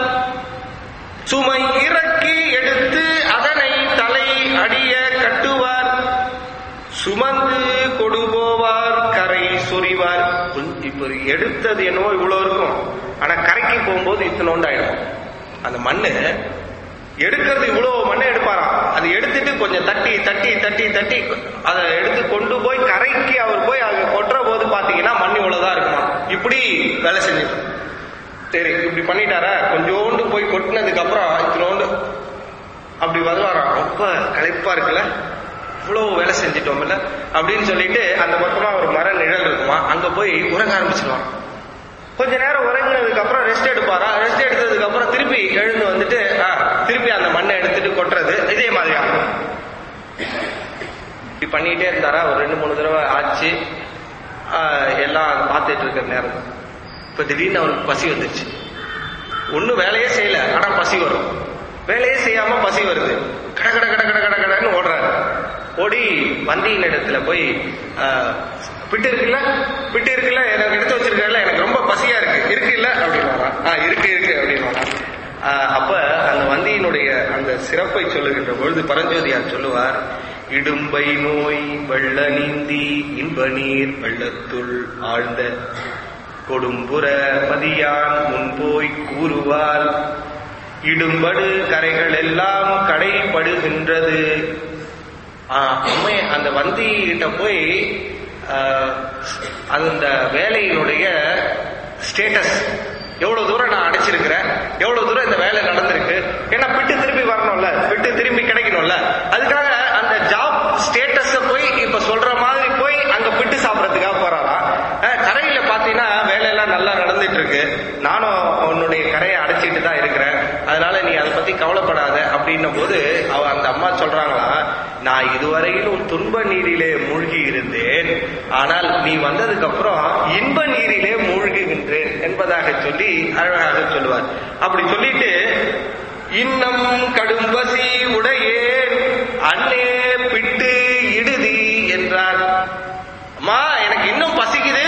சுமை இறக்கி எடுத்து அதனை தலை அடிய கட்டுவார், சுமந்து கொடு போவார் கரை சொறிவார். இப்ப எடுத்தது என்னவோ இவ்வளவு இருக்கும், ஆனா கரைக்கு போகும்போது இத்தனோண்டு ஆயிடும். அந்த மண்ணு எடுக்கிறது இவ்வளவு மண்ணை எடுப்பாராம், அதை எடுத்துட்டு கொஞ்சம் தட்டி தட்டி தட்டி தட்டி அதை எடுத்து கொண்டு போய் கரைக்கு அவர் போய் அங்க கொட்டுற போது பாத்தீங்கன்னா மண் இவ்வளவுதான் இருக்குமா. இப்படி வேலை செஞ்சுட்டு சரி இப்படி பண்ணிட்டாரா, கொஞ்சோண்டு போய் கொட்டினதுக்கு அப்புறம் இத்தனோண்டு அப்படி வருவாராம். ரொம்ப களைப்பா இருக்குல்ல, இவ்வளவு வேலை செஞ்சிட்டோம்ல அப்படின்னு சொல்லிட்டு அந்த பக்கமா ஒரு மர நிழல் இருக்குமா, அங்க போய் உறங்க ஆரம்பிச்சிருவான். கொஞ்ச நேரம் உறங்கினதுக்கு அப்புறம் ரெஸ்ட் எடுப்பாரா, ரெஸ்ட் எடுத்ததுக்கு அப்புறம் திருப்பி எழுந்து வந்துட்டு திருப்பி அந்த மண்ணை எடுத்துட்டு கொட்டுறது இதே மாதிரி ஆகும். இப்படி பண்ணிட்டே இருந்தாரா, ஒரு 2-3 தடவை ஆச்சு. எல்லாம் பார்த்துட்டு இருக்கிற நேரம் இப்ப திடீர்னு அவருக்கு பசி வந்துச்சு. ஒன்னும் வேலையே செய்யல, ஆனா பசி வரும். வேலையே செய்யாம பசி வருது. கட கட கட கட கட கடன்னு ஓடுறாரு. ஓடி வந்தியின் இடத்துல போய் பிட்டு இருக்குல்ல எனக்கு எடுத்து வச்சிருக்கல, எனக்கு ரொம்ப பசியா இருக்கு இல்ல அப்படின்னு இருக்கு அப்படின்னு. அப்ப அந்த வந்தியினுடைய அந்த சிறப்பை சொல்லுகின்ற பொழுது பரஞ்சோதியார் சொல்லுவார், இடும்பை நோய் வெள்ள நீந்தி இன்ப நீர் வெள்ளத்துள் ஆழ்ந்த கொடும்புற மதியான் முன்போய் கூறுவால் இடும்படு கரைகள் எல்லாம் கடைபடுகின்றது. அம்மை அந்த வந்தி கிட்ட போய் அந்த வேலையினுடைய ஸ்டேட்டஸ், எவ்வளவு தூரம் நான் அடைச்சிருக்கிறேன், எவ்வளவு தூரம் இந்த வேலை நடந்திருக்கு, ஏன்னா பிட்டு திரும்பி வரணும்ல, பிட்டு திரும்பி கிடைக்கணும்ல, அதுக்காக அந்த ஜாப் ஸ்டேட்டஸ போய் இப்ப சொல்ற மாதிரி போய் அங்க பிட்டு சாப்பிடறதுக்காக போறாராம். கரையில பாத்தீங்கன்னா வேலையெல்லாம் நல்லா நடந்துட்டு இருக்கு, நானும் உன்னுடைய கரையை அடைச்சிட்டு தான் இருக்கிறேன், அதனால நீ அதை பத்தி கவலைப்படாத அப்படின்னும் போது அந்த அம்மா சொல்றாங்களா, நான் இதுவரையிலும் துன்ப நீரிலே மூழ்கி இருந்தேன், ஆனால் நீ வந்ததுக்கு அப்புறம் இன்ப நீரிலே மூழ்குகின்றேன் என்பதாக சொல்லி அழகாக சொல்லுவார். அப்படி சொல்லிட்டு இன்னம் கடும்பசி உடையேன் அன்னே பிட்டு இடுதி என்றார். அம்மா எனக்கு இன்னும் பசிக்குது,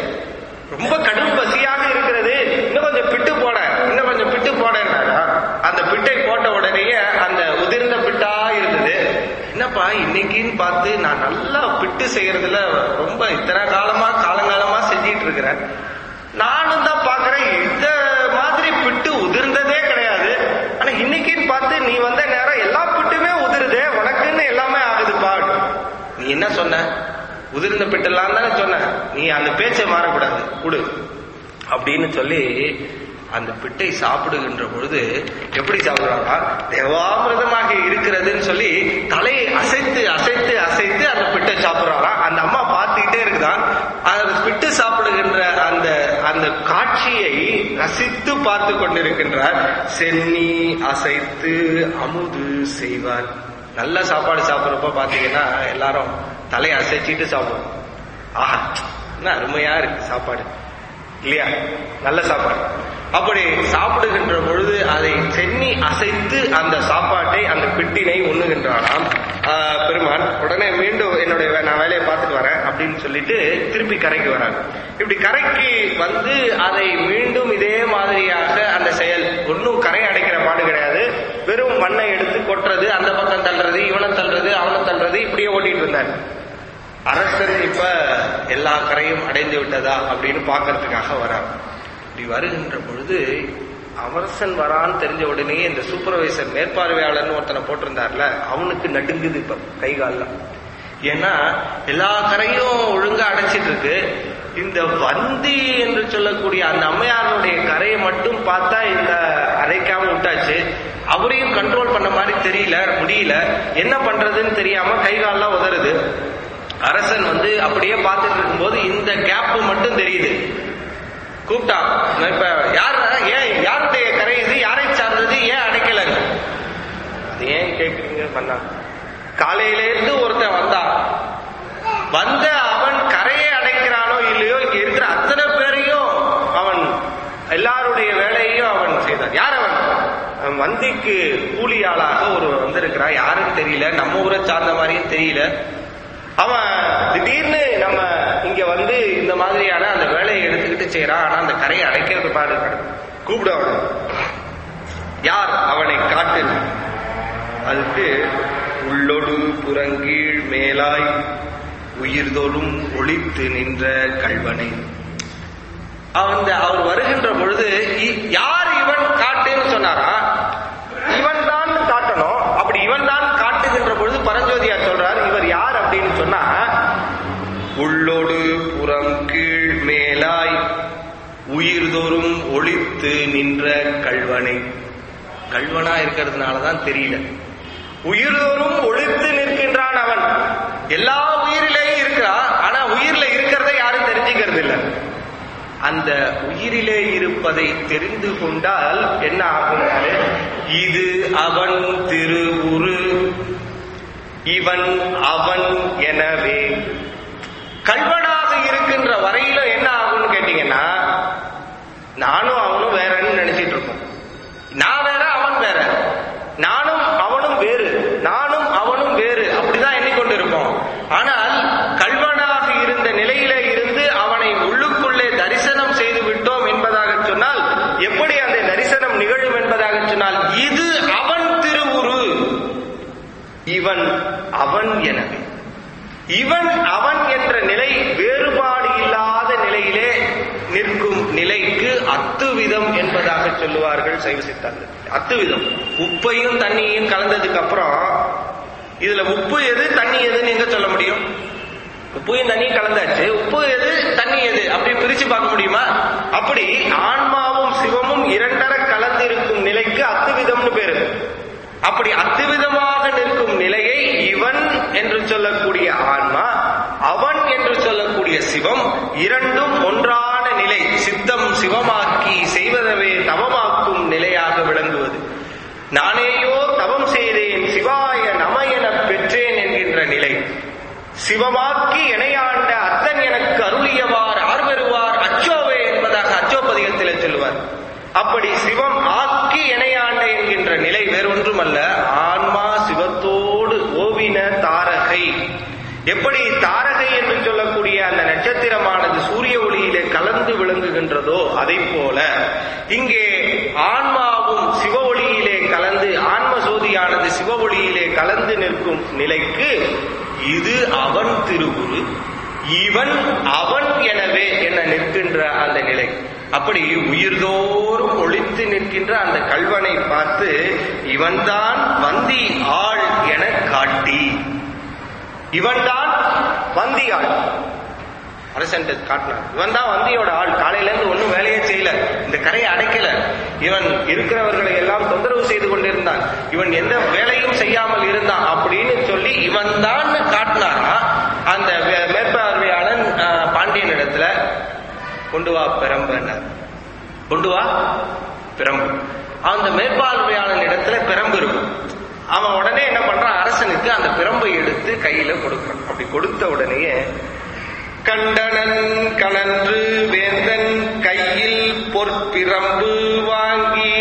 ரொம்ப கடும் பசியாக இருக்கிறது, இன்னும் கொஞ்சம் பிட்டு போட, இன்னும் கொஞ்சம் பிட்டு போட. அந்த பிட்டை போட்ட உடனேயே அந்த உதிர்ந்த பிட்டா இருந்தது. என்னப்பா இன்னைக்குன்னு பார்த்து நான் நல்லா பிட்டு செய்யறதுல ரொம்ப இத்தனை காலங்காலமா செஞ்சிட்டு இருக்கிறேன், நானும் தான் பாக்குறேன் இந்த மாதிரி பிட்டு உதிர்ந்ததே கிடையாது, ஆனா இன்னைக்குன்னு பார்த்து நீ வந்த நேரம் எல்லா பிட்டுமே உதிருதே, உனக்குன்னு எல்லாமே ஆகுதுப்பா. நீ என்ன சொன்ன, உதிர்ந்த பிட்டெல்லாம் தானே சொன்ன, நீ அந்த பேச்சை மாறக்கூடாது கொடு அப்படின்னு சொல்லி அந்த பிட்டை சாப்பிடுகின்ற பொழுது எப்படி சாப்பிடுறாங்க, தேவாமிரதமாக இருக்கிறதுன்னு சொல்லி தலையை அசைத்து அசைத்து அசைத்து அந்த பிட்டை சாப்பிடுறாராம். அந்த அம்மா பார்த்துக்கிட்டே இருக்குதான். அந்த பிட்டு சாப்பிடுகின்ற அந்த அந்த காட்சியை ரசித்து பார்த்து கொண்டிருக்கின்றார். சென்னி அசைத்து அமுது செய்வார். நல்ல சாப்பாடு சாப்பிட்றப்ப பாத்தீங்கன்னா எல்லாரும் தலையை அசைச்சிட்டு சாப்பிடுவோம். ஆஹா என்ன அருமையா இருக்கு சாப்பாடு இல்லையா, நல்ல சாப்பாடு. அப்படி சாப்பிடுகின்ற பொழுது அதை சென்னி அசைத்து அந்த சாப்பாட்டை அந்த பிட்டினை உண்ணுகின்றாராம் பெருமான். உடனே மீண்டும் என்னுடைய நான் வேலையை பார்த்துட்டு வரேன் அப்படின்னு சொல்லிட்டு திருப்பி கரைக்கு வராங்க. இப்படி கரைக்கு வந்து அதை மீண்டும் இதே மாதிரியாக அந்த செயல், ஒன்னும் கரை அடைக்கிற பாடு கிடையாது, வெறும் மண்ணை எடுத்து கொட்டுறது, அந்த பக்கம் தள்ளுறது, இவனை தள்ளுறது, அவனை தள்ளுறது, இப்படியே ஓட்டிட்டு இருந்தார். அரசர் இப்ப எல்லா கரையும் அடைந்து விட்டதா அப்படின்னு பாக்கிறதுக்காக வரார். இப்படி வருகின்ற பொழுது அரசன் வரான்னு தெரிஞ்ச உடனே இந்த சூப்பர்வைசர் மேற்பார்வையாளர்னு ஒருத்தனை போட்டிருந்தார்ல, அவனுக்கு நடுங்குது இப்ப கை கால. ஏன்னா எல்லா கரையும் ஒழுங்கா அடைச்சிட்டு இருக்கு, இந்த வந்தி என்று சொல்லக்கூடிய அந்த அம்மையாருடைய கரையை மட்டும் பார்த்தா இந்த அடைக்காம விட்டாச்சு, அவரையும் கண்ட்ரோல் பண்ண மாதிரி முடியல, என்ன பண்றதுன்னு தெரியாம கை காலெல்லாம் உதறுது. அரசன் வந்து அப்படியே பார்த்துட்டு இருக்கும்போது இந்த கேப் மட்டும் தெரியுது. கூப்பிட்டா, இப்ப ஏன் யாருடைய கரை இது, யாரை சார்ந்தது, ஏன் அடைக்கல, அது ஏன் கேக்குறீங்க பண்ணா, காலையிலேருந்து ஒருத்தன் வந்த அவன் கரையை அடைக்கிறானோ இல்லையோ, இங்க இருக்கிற அத்தனை பேரையும் அவன் எல்லாருடைய வேலையையும் அவன் செய்தான். யார் அவன்? வந்திக்கு கூலியாளாக ஒரு வந்திருக்கிறான், யாருன்னு தெரியல, நம்ம ஊரை சார்ந்த மாதிரியும் தெரியல. அவன் திடீர்னு நம்ம இங்க வந்து இந்த மாதிரியான அந்த வேலையை எடுத்துக்கிட்டு செய்யறான், ஆனா அந்த கரையை அடைக்கிறது பாரு, கூப்பிட அவன் யார், அவனை காட்டு. அதுக்கு உள்ளொடு புறங்கீழ் மேலாய் உயிர்தோறும் ஒளித்து நின்ற கல்வனை. அவர் வருகின்ற பொழுது யார் இவன் காட்டுன்னு சொன்னாரா, இவன் தான் காட்டணும். அப்படி இவன் தான் காட்டுகின்ற பொழுது பரஞ்சோதியார் சொல்றார், இவர் யார் அப்படின்னு சொன்னா, உள்ளோடு புறம் கீழ் மேலாய் உயிர்தோறும் ஒளித்து நின்ற கல்வனை. கல்வனா இருக்கிறதுனாலதான் தெரியல, உயிர்தோறும் ஒளித்து நிற்கின்றான் அவன். எல்லா உயிரிலேயும் இருக்கிறான், ஆனா உயிரில இருக்கிறத யாரும் தெரிஞ்சுக்கிறது இல்லை. அந்த உயிரிலே இருப்பதை தெரிந்து கொண்டால் என்ன ஆகும், இது அவன் திருவுரு, இவன் அவன் எனவே. கல்வனாக இருக்கின்ற வரையிலும் என்ன ஆகும்னு கேட்டீங்கன்னா, நானும் அவனும் வேறன்னு நினைச்சிட்டு இருப்போம். நான் வேற, அவன் வேற, நானும் அவனும் வேறு, நானும் அவனும் வேறு, அப்படிதான் எண்ணிக்கொண்டு இருப்போம். ஆனால் கல்வனாக இருந்த நிலையில இருந்து அவனை உள்ளுக்குள்ளே தரிசனம் செய்து விட்டோம் என்பதாக சொன்னால், எப்படி அந்த தரிசனம் நிகழும் என்பதாக சொன்னால், இது அவன் திருவுரு, இவன் அவன் எனவே. இவன் அவன் என்ற நிலை வேறுபாடு இல்லாத நிலையிலே நிற்கும் நிலைக்கு அத்துவிதம் என்பதாக சொல்லுவார்கள் சைவ சித்தாந்தம். அத்துவிதம், உப்பையும் தண்ணியையும் கலந்ததுக்கு அப்புறம் இதுல உப்பு எது தண்ணி எதுன்னு எங்க சொல்ல முடியும்? உப்பையும் தண்ணியும் கலந்தாச்சு, உப்பு எது தண்ணி எது அப்படி பிரிச்சு பார்க்க முடியுமா? அப்படி ஆன்மாவும் சிவமும் இரண்டர கலந்து இருக்கும் நிலைக்கு அத்துவிதம்னு பேரு. அப்படி அத்துவிதமாக நிற்கும் நிலையை இவன் என்று சொல்லக்கூடிய ஆன்மா, அவன் என்று சொல்லக்கூடிய சிவம், இரண்டும் ஒன்றான நிலை, சித்தம் சிவமாக்கி செய்வதவே தவமாக்கும் நிலையாக விளங்குவது. நானேயோ தவம் செய்தேன் சிவாய நம என பெற்றேன் என்கின்ற நிலை, சிவமாக்கி இணையாண்ட அத்தன் எனக்கு அருளியவார் ஆர்வருவார் அச்சோவே என்பதாக அச்சோபதிகத்தில் சொல்லுவார். அப்படி சிவம் ஆக்கி இணையாண்ட என்கின்ற நிலை வேறொன்றுமல்ல, ஆன்மா சிவத்தோடு ஓவின தாரகை. எப்படி தாரகை என்று சொல்லக்கூடிய அந்த நட்சத்திரமானது சூரிய ஒளியிலே கலந்து விளங்குகின்றதோ அதை போல இங்கே ஆன்மாவும் சிவ ஒளியிலே கலந்து, ஆன்ம சோதியானது சிவ ஒளியிலே கலந்து நிற்கும் நிலைக்கு இது அவன் திருவுரு, இவன் அவன் எனவே என நிற்கின்ற அந்த நிலை. அப்படி உயிர்தோறும் ஒளித்து நிற்கின்ற அந்த கல்வனை பார்த்து இவன்தான் வந்தி ஆள் என காட்டி, இவன்தான் வந்தி ஆள் அரசன் காட்டினார். இவன் தான் வந்தியோட ஆள், காலையில இருந்து ஒன்னும் வேலையே செய்யல, இந்த கரையை அடைக்கல, இவன் இருக்கிறவர்களை எல்லாம் தொந்தரவு செய்து கொண்டிருந்தான், இவன் எந்த வேலையும் செய்யாமல் இருந்தான் அப்படின்னு சொல்லி இவன் தான் காட்டினாரா. அந்த மேற்பார்வையாளன் பாண்டியன் இடத்துல கொண்டு வா பிரம்பு, கொண்டு வா பிரம்பு. அந்த மேற்பார்வையாளன் இடத்துல பிரம்பு இருக்கும். அவன் உடனே என்ன பண்றான், அரசனுக்கு அந்த பிரம்பை எடுத்து கையில கொடுக்கிறான். அப்படி கொடுத்த உடனேயே கண்டனன் கணன்று வேந்தன் கையில் பொற்பிரம்பு வாங்கி,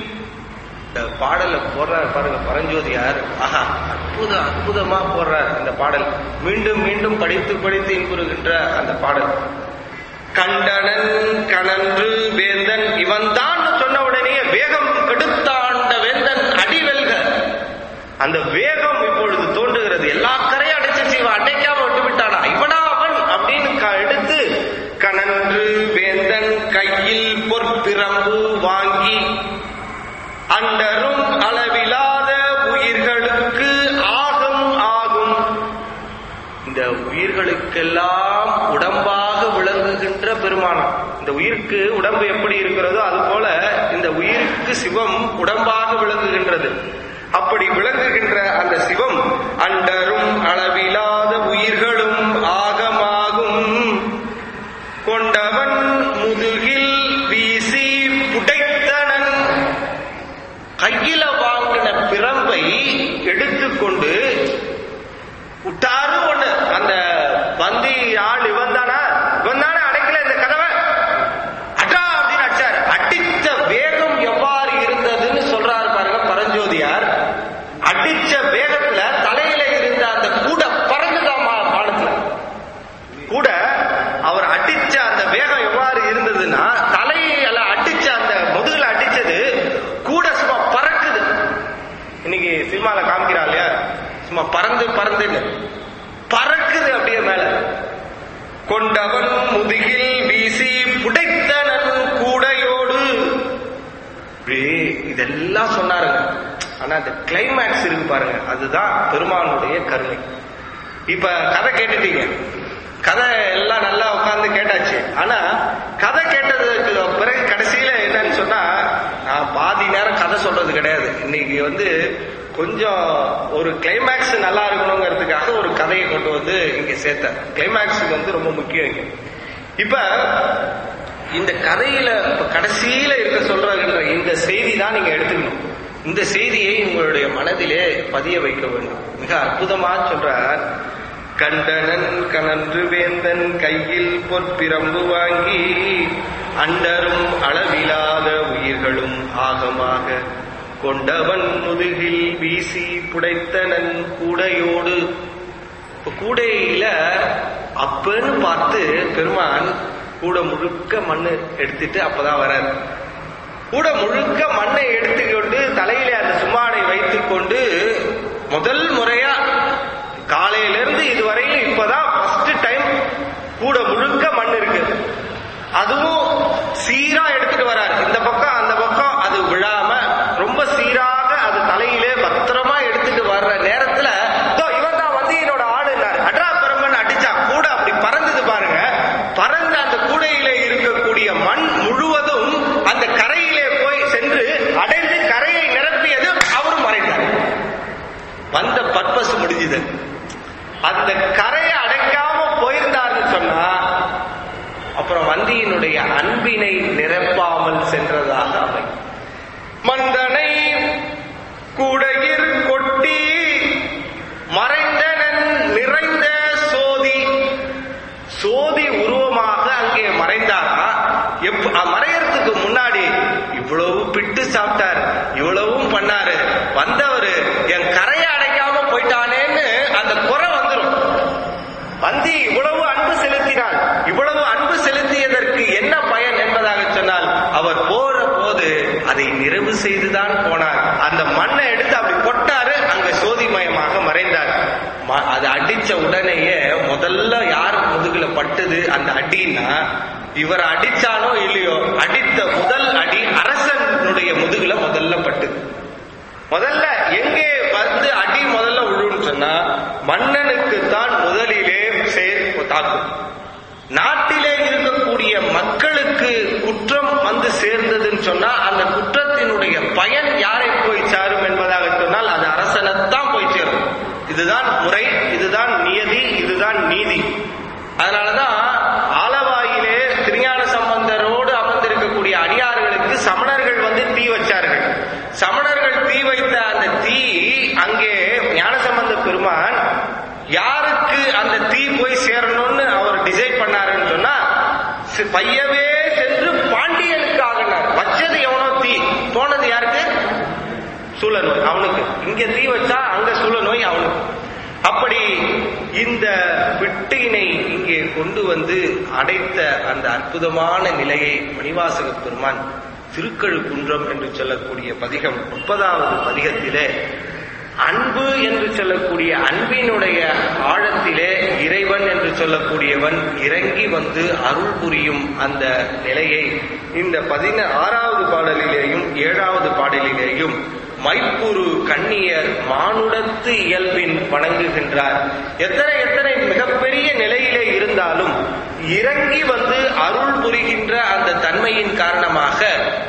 இந்த பாடல போடுறார் பாருங்க பரஞ்சோதியார். ஆஹா, அற்புதமா போடுறார் இந்த பாடல். மீண்டும் மீண்டும் படித்து படித்து இன்புறுகின்ற அந்த பாடல். கண்டனன் கணன்று வேந்தன், இவன் தான் சொன்ன உடனே வேகம் கெடுத்தாண்ட வேந்தன் அடிவெல்க. அந்த வேகம் இப்பொழுது தோன்றுகிறது. எல்லா கரையும் அடைச்சு இவன் அடைக்காம விட்டு விட்டானா, இவனா அவன் அப்படின்னு எடுத்து கணன்று வேந்தன் கையில் பொற்பிரம்பு வாங்கி அண்டரும் அளவிலாத உயிர்களுக்கு ஆகும் ஆகும். இந்த உயிர்களுக்கெல்லாம் உடம்பாக விளங்குகின்ற பெருமானம். இந்த உயிருக்கு உடம்பு எப்படி இருக்கிறதோ அது போல இந்த உயிருக்கு சிவம் உடம்பாக விளங்குகின்றது. அப்படி விளங்குகின்ற அந்த சிவம் அண்டரும் அளவிலாத உயிர்களும் ஆகமாகும். கொண்டவன் முதுகில் வீசி புடைத்தனன், கையில வாங்கின பிரம்பை எடுத்துக்கொண்டு விட்டாரு ஒண்ணு. அந்த வந்தி ஆள் இவன் தானா, இவன் தானே அடைக்கல இந்த கதவை, அட்டா அப்படின்னு அடிச்சாரு. அடிச்ச வேகம் எவ்வாறு இருந்ததுன்னு சொல்றாரு பாருங்க பரஞ்சோதியார். அடிச்ச வேகத்துல தலையில இருந்த அந்த கூட பறந்துதான் பாடத்துல. கூட அவர் அடிச்ச அந்த வேகம் எவ்வாறு இருந்ததுன்னா, தலையில அடிச்ச அந்த முதுகுல அடிச்சது கூட சும்மா பறக்குது. இன்னைக்கு சினிமால காமிக்கிறா இல்லையா, சும்மா பறந்து பறந்துன்னு பறக்குது அப்படியே மேல. கொண்டவன் முதுகில் வீசி புடைத்தனன் கூடையோடு, இதெல்லாம் சொன்னாருங்க. ஆனா அந்த கிளைமேக்ஸ் இருக்கு பாருங்க, அதுதான் பெருமானுடைய கருணை. இப்ப கதை கேட்டுட்டீங்க, கதை எல்லாம் நல்லா உட்கார்ந்து கேட்டாச்சு. ஆனா கதை கேட்டதுக்கு பிறகு கடைசியில என்னன்னு சொன்னா, நான் பாதி நேரம் கதை சொல்றது கிடையாது. இன்னைக்கு கொஞ்சம் ஒரு கிளைமேக்ஸ் நல்லா இருக்கணுங்கிறதுக்காக ஒரு கதையை கொண்டு வந்து இங்க சேர்த்தேன். கிளைமேக்ஸ் ரொம்ப முக்கியம் இங்க. இப்ப இந்த கதையில கடைசியில இருக்க சொல்ற இந்த செய்தி தான் நீங்க எடுத்துக்கணும். இந்த செய்தியை உங்களுடைய மனதிலே பதிய வைக்க வேண்டும். மிக அற்புதமா சொல்றார். கண்டனன் கனன்று வேந்தன் கையில் பொற்பிரம்பு வாங்கி அண்டரும் அளவிலாத உயிர்களும் ஆகமாக கொண்டவன் முதுகில் வீசி புடைத்தனன் கூடையோடு. கூடையில அப்பன்னு பார்த்து பெருமான் கூட முழுக்க மண்ணு எடுத்துட்டு அப்பதான் வர்றார். கூட முழுக்க மண்ணை எடுத்துக்கொண்டு தலையிலே அந்த சும்மாடை வைத்துக் கொண்டு முதல் முறையா காலையிலிருந்து இதுவரையிலும் இப்பதான் ஃபர்ஸ்ட் டைம் கூட முழுக்க மண் இருக்கு. அதுவும் சீரா எடுத்துட்டு வராரு. இந்த பக்கம் அந்த பக்கம் அது விழாம ரொம்ப சீராக அது தலையிலே பத்திரமா எடுத்துட்டு வர்ற நேரத்துல இவன் தான் வந்து என்னோட ஆடுனாரு. அட்ரா பெருமன் அடிச்சா கூட அப்படி பறந்தது பாருங்க. பறந்த அந்த கூடையிலே இருக்கக்கூடிய மண் முழுவதும் அந்த கரையிலே போய் சென்று அடைந்து கரையை நிரப்பியது. அவரும் மறைந்தார். வந்த பர்பஸ் முடிஞ்சது. அந்த கரையை அடைக்காம போயிருந்தாருன்னு சொன்னா அப்புறம் வந்தியினுடைய அன்பினை நிரப்பாமல் சென்றதாக அவை. மந்தனை கூடையிற் கொட்டி மறைந்தனன் நிறைந்த சோதி. சோதி உருவமாக அங்கே மறைந்தாரா? மறையறதுக்கு முன்னாடி இவ்வளவு பிட்டு சாப்பிட்டார், இவ்வளவும் பண்ணாரு, வந்தவரு என் கரையை அடைக்காம போயிட்டானேன்னு அந்த குறை வந்துடும். வந்தி இவ்வளவு அன்பு செலுத்தினார். இவ்வளவு அன்பு செலுத்தியதற்கு என்ன பயன் என்பதாக சொன்னால் அவர் போற போது அதை நிறைவு செய்துதான் போனார். அந்த மண்ணை எடுத்து அப்படி கொட்டாரு, அங்க சோதிமயமாக மறைந்தார். அது அடிச்ச உடனேயே முதல்ல யார் முதுகுல பட்டது அந்த அடின்னா, இவர் அடிச்சானோ இல்லையோ அடித்த முதல் அடி அரசனுடைய முதுகுல முதல்ல பட்டது. முதல்ல எங்கே வந்து அடி முதல்ல விழுன்னு சொன்னா மன்னனுக்கு தான் முதலிலே தாக்கும். நாட்டிலே இருக்கக்கூடிய மக்களுக்கு குற்றம் வந்து சேர்ந்ததுன்னு சொன்னா அந்த குற்றத்தினுடைய பயன் யாரை போய் சாரும் என்பதாக சொன்னால் அது அரசனைத்தான் போய் சேரும். இதுதான் முறை, இதுதான் நியதி, இதுதான் நீதி. அதனாலதான் ஆலவாயிலே திருஞான சம்பந்தரோடு அமர்ந்திருக்கக்கூடிய அடியார்களுக்கு சமணர்கள் வந்து தீ வச்சார்கள். சமணர்கள் தீ வைத்த அந்த தீ அங்கே ஞானசம்பந்த பெருமான் யாருக்கு அந்த தீ போய் சேரணும்னு அவர் டிசைட் பண்ணாருன்னு சொன்னா பையவே சென்று பாண்டியனுக்கு ஆகினார். வச்சது எவனோ தீ, போனது யாருக்கு? சூழநோய் அவனுக்கு. இங்க தீ வச்சா அங்க சூழநோய் அவனுக்கு. அப்படி இந்த விட்டினை இங்கே கொண்டு வந்து அடைத்த அந்த அற்புதமான நிலையை மணிவாசக பெருமான் திருக்கழுக்குன்றம் என்று சொல்லக்கூடிய பதிகம் 30வது பதிகத்திலே அன்பு என்று சொல்லக்கூடிய அன்பினுடைய ஆழத்திலே இறைவன் என்று சொல்லக்கூடியவன் இறங்கி வந்து அருள் புரியும் அந்த நிலையை இந்த 16வது பாடலிலேயும் 7வது பாடலிலேயும் மைப்புரு கண்ணியர் மானுடத்து இயல்பின் வணங்குகின்றார். எத்தனை மிகப்பெரிய நிலையிலே இருந்தாலும் இறங்கி வந்து அருள் புரிகின்ற அந்த தன்மையின் காரணமாக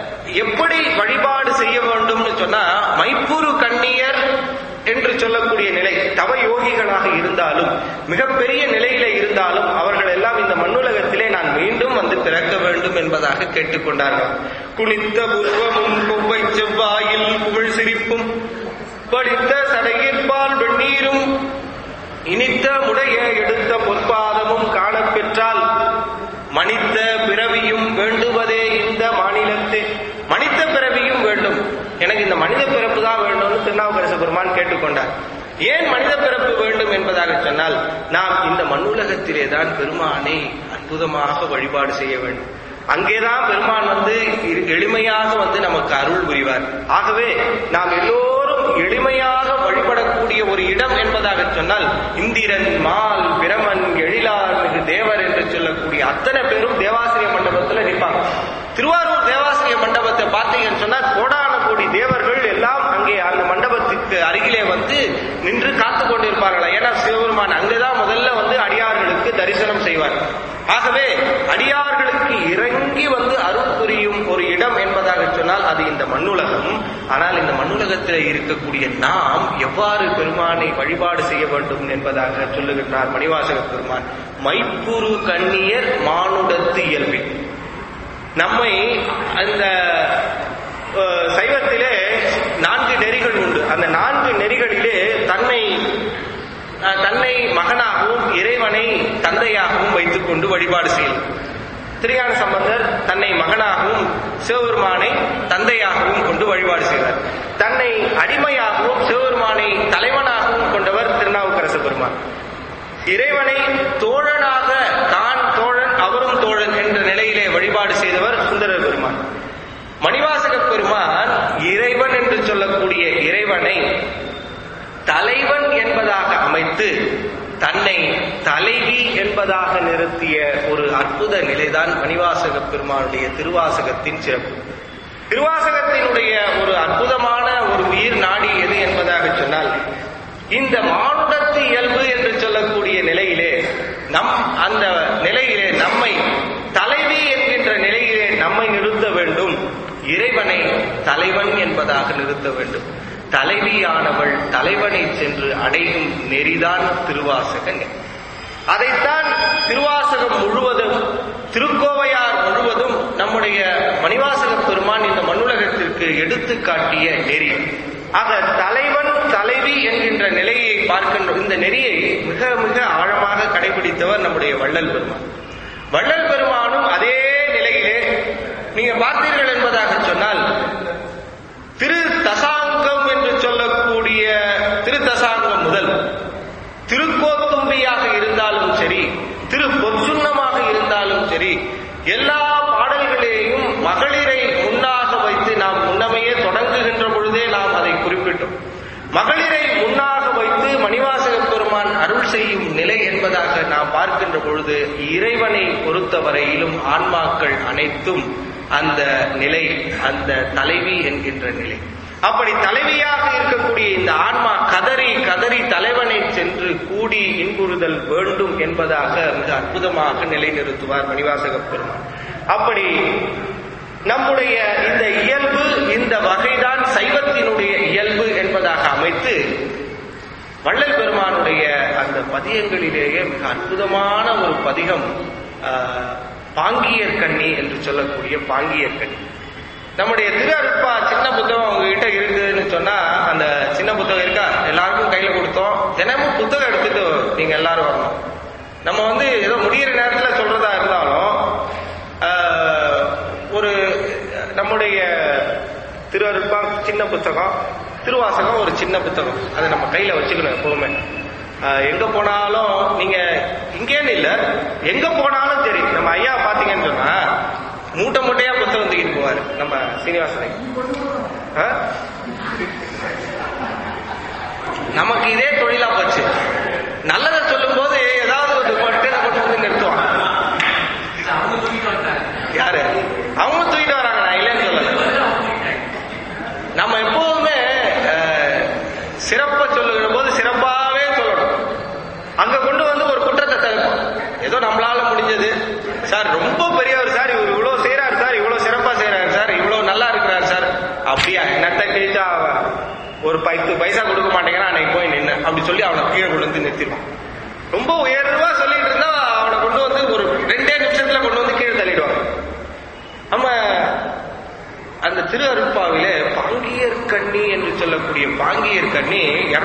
எப்படி வழிபாடு செய்ய வேண்டும்னு சொன்னா மைப்புரு கண்ணியர் என்று சொல்லக்கூடிய நிலை, தவ யோகிகளாக இருந்தாலும் மிகப்பெரிய நிலையில இருந்தாலும் அவர்கள் எல்லாம் இந்த மண்ணுலகத்திலே நான் மீண்டும் வந்து பிறக்க வேண்டும் என்பதாக கேட்டுக்கொண்டார்கள். குனித்த புருவமும் கொவ்வை செவ்வாயில் புகழ் சிரிப்பும் படித்த சடையிற்பால் வெந்நீரும் இனித்த முடைய எடுத்த பொற்பாதமும் காணப்பெற்றால் மனித பிறவியும் வேண்டுவதே இந்த மாநிலத்தே. மனித பிறவியும் வேண்டும், எனக்கு இந்த மனித பிறப்பு தான் வேண்டும்னு திருநாவுக்கரசு பெருமான் கேட்டுக்கொண்டார். ஏன் மனித பிறப்பு வேண்டும் என்பதாக சொன்னால் நாம் இந்த மண்ணுலகத்திலே தான் பெருமானை அற்புதமாக வழிபாடு செய்ய வேண்டும். அங்கேதான் பெருமான் வந்து எளிமையாக வந்து நமக்கு அருள் புரிவார். ஆகவே நாம் எல்லோரும் எளிமையாக வழிபடக்கூடிய ஒரு இடம் என்பதாக சொன்னால் இந்திரன் மால் பிரமன் எழிலார் மிகு தேவர் என்று சொல்லக்கூடிய அத்தனை பேரும் தேவாசிரிய மண்டபத்தில் நிற்பாங்க. திருவாரூர் தேவாசிரிய மண்டபத்தை பார்த்தீங்கன்னு சொன்னா கோடான கோடி தேவர்கள் எல்லாம் அங்கே அந்த மண்டபத்துக்கு அருகிலே வந்து நின்று காத்து கொண்டிருப்பார்களா. ஏன்னா சிவபெருமான் அங்கேதான் முதல்ல வந்து அடியார்களுக்கு தரிசனம் செய்வார். ஆகவே அடியார்களுக்கு இறங்கி வந்து அருள் புரியும் ஒரு இடம் என்பதாக சொன்னால் அது இந்த மண்ணுலகம். ஆனால் இந்த மண்ணுலகத்தில் இருக்கக்கூடிய நாம் எவ்வாறு பெருமானை வழிபாடு செய்ய வேண்டும் என்பதாக சொல்லுகின்றார் மணிவாசக பெருமான். மைப்புரு கண்ணியர் மானுடத்து இயல்பின். நம்மை அந்த சைவத்திலே 4 நெறிகள் உண்டு. அந்த 4 நெறிகளிலே தன்னை தன்னை மகனாகவும் இறைவனை தந்தையாகவும் வைத்துக் கொண்டு வழிபாடு செய்யும். திருஞான சம்பந்தர் தன்னை மகனாகவும் சிவபெருமானை தந்தையாகவும் கொண்டு வழிபாடு செய்வார். தன்னை அடிமையாகவும் சிவபெருமானை தலைவனாகவும் கொண்டவர் திருநாவுக்கரசு பெருமான். இறைவனை தோழனாக தான் தோழன் அவரும் தோழன் என்ற நிலையிலே வழிபாடு செய்தவர் சுந்தரர் பெருமான். மணிவாசக பெருமான் இறைவன் என்று சொல்லக்கூடிய இறைவனை தலைவன் என்பதாக அமைத்து தன்னை தலைவி என்பதாக நிறுத்திய ஒரு அற்புத நிலைதான் மணிவாசக பெருமானுடைய திருவாசகத்தின் சிறப்பு. திருவாசகத்தினுடைய ஒரு அற்புதமான ஒரு உயிர் நாடி எது என்பதாக சொன்னால், இந்த மானுடத்து இயல்பு என்று சொல்லக்கூடிய நிலையிலே அந்த நிலையிலே நம்மை தலைவி என்கின்ற நிலையிலே நம்மை நிறுத்த வேண்டும். இறைவனை தலைவன் என்பதாக நிறுத்த வேண்டும். தலைவியானவள் தலைவனை சென்று அடையும் நெறிதான் திருவாசக நெறி. அதைத்தான் திருவாசகம் முழுவதும், திருக்கோவையார் முழுவதும் நம்முடைய மணிவாசக பெருமான் இந்த மண்ணுலகத்திற்கு எடுத்து காட்டிய நெறி. ஆக தலைவன் தலைவி என்கின்ற நிலையை பார்க்கின்ற இந்த நெறியை மிக மிக ஆழமாக கடைபிடித்தவர் நம்முடைய வள்ளல் பெருமான். வள்ளல் பெருமானும் அதே நிலையிலே நீங்க பார்த்தீர்கள் என்பதாக சொன்னால், திரு தசாங்கம் என்று சொல்லக்கூடிய திரு தசாங்கம் முதல் திருக்கோத்தும்பியாக இருந்தாலும் சரி, திரு பொற்சுண்ணமாக இருந்தாலும் சரி, எல்லா பாடல்களையும் மகளிரை முன்னாக வைத்து நாம் முன்னமையே தொடங்குகின்ற பொழுதே நாம் அதை குறிப்பிட்டோம். மகளிரை முன்னாக வைத்து மணிவாசக பெருமான் அருள் செய்யும் நிலை என்பதாக நாம் பார்க்கின்ற பொழுது, இறைவனை பொறுத்தவரையிலும் ஆன்மாக்கள் அனைத்தும் அந்த நிலை, அந்த தலைவி என்கின்ற நிலை. அப்படி தலைவியாக இருக்கக்கூடிய இந்த ஆன்மா கதறி கதறி தலைவனை சென்று கூடி இன்புறுதல் வேண்டும் என்பதாக மிக அற்புதமாக நிலைநிறுத்துவார் மணிவாசக பெருமான். அப்படி நம்முடைய இந்த இயல்பு, இந்த வகைதான் சைவத்தினுடைய இயல்பு என்பதாக அமைத்து வள்ளல் பெருமானுடைய அந்த பதியங்களிலேயே மிக அற்புதமான ஒரு பதிகம் பாங்கியர் கண்ணி என்று சொல்லக்கூடிய பாங்கியர் கண்ணி. நம்முடைய திரு அருட்பா சின்ன புத்தகம் உங்ககிட்ட இருக்குதுன்னு சொன்னா, அந்த சின்ன புத்தகம் இருக்கா, எல்லாருக்கும் கையில கொடுத்தோம். தினமும் புத்தகம் எடுத்துட்டு நீங்க எல்லாரும் வரணும். நம்ம ஏதோ முடிகிற நேரத்துல சொல்றதா இருந்தாலும் ஒரு நம்முடைய திரு அருட்பா சின்ன புத்தகம், திருவாசகம் ஒரு சின்ன புத்தகம், அதை நம்ம கையில வச்சுக்கணும் எப்பவுமே. எங்க போனாலும் நீங்க இங்கேன்னு இல்ல, எங்க போனாலும் சரி, நம்ம ஐயா பாத்தீங்கன்னு சொன்னா மூட்டை மூட்டையா புத்தகம் தூக்கிட்டு போவாரு நம்ம சீனிவாசனை. நமக்கு இதே தொழிலா போச்சு. நல்லதை சொல்லும் போது ஏதாவது ஒரு கொண்டு வந்து நிறுத்துவான். யாரு அவங்க தூக்கிட்டு வராங்க, நான் இல்லைன்னு சொல்லல. நம்ம எப்போதுமே சிறப்பா சொல்லுகிற போது சிறப்பாவே சொல்லணும். அங்க கொண்டு வந்து ஒரு குற்றத்தை தடுப்போம். ஏதோ நம்மளால முடிஞ்சது, சார் ரொம்ப பெரியவர் சார், இவர் இவ்வளவு செய்யறாரு சார், இவ்வளவு சிறப்பா செய்யறாரு சார், இவ்வளவு நல்லா இருக்கிறாரு சார், அப்படியா என்னத்த கேட்டா ஒரு 10 பைசா கொடுக்க மாட்டேங்கிறான், அன்னைக்கு போய் நின்று அப்படி சொல்லி அவனை கீழே கொண்டு வந்து நிறுத்திடுவான். ரொம்ப உயர்வா சொல்லிட்டு இருந்தா அவனை கொண்டு வந்து ஒரு 2 நிமிஷத்துல கொண்டு வந்து கீழே தள்ளிடுவாங்க. நம்ம அந்த திரு அருட்பாவிலே பாங்கியர் கண்ணி என்று சொல்லக்கூடிய பாங்கியர் கண்ணி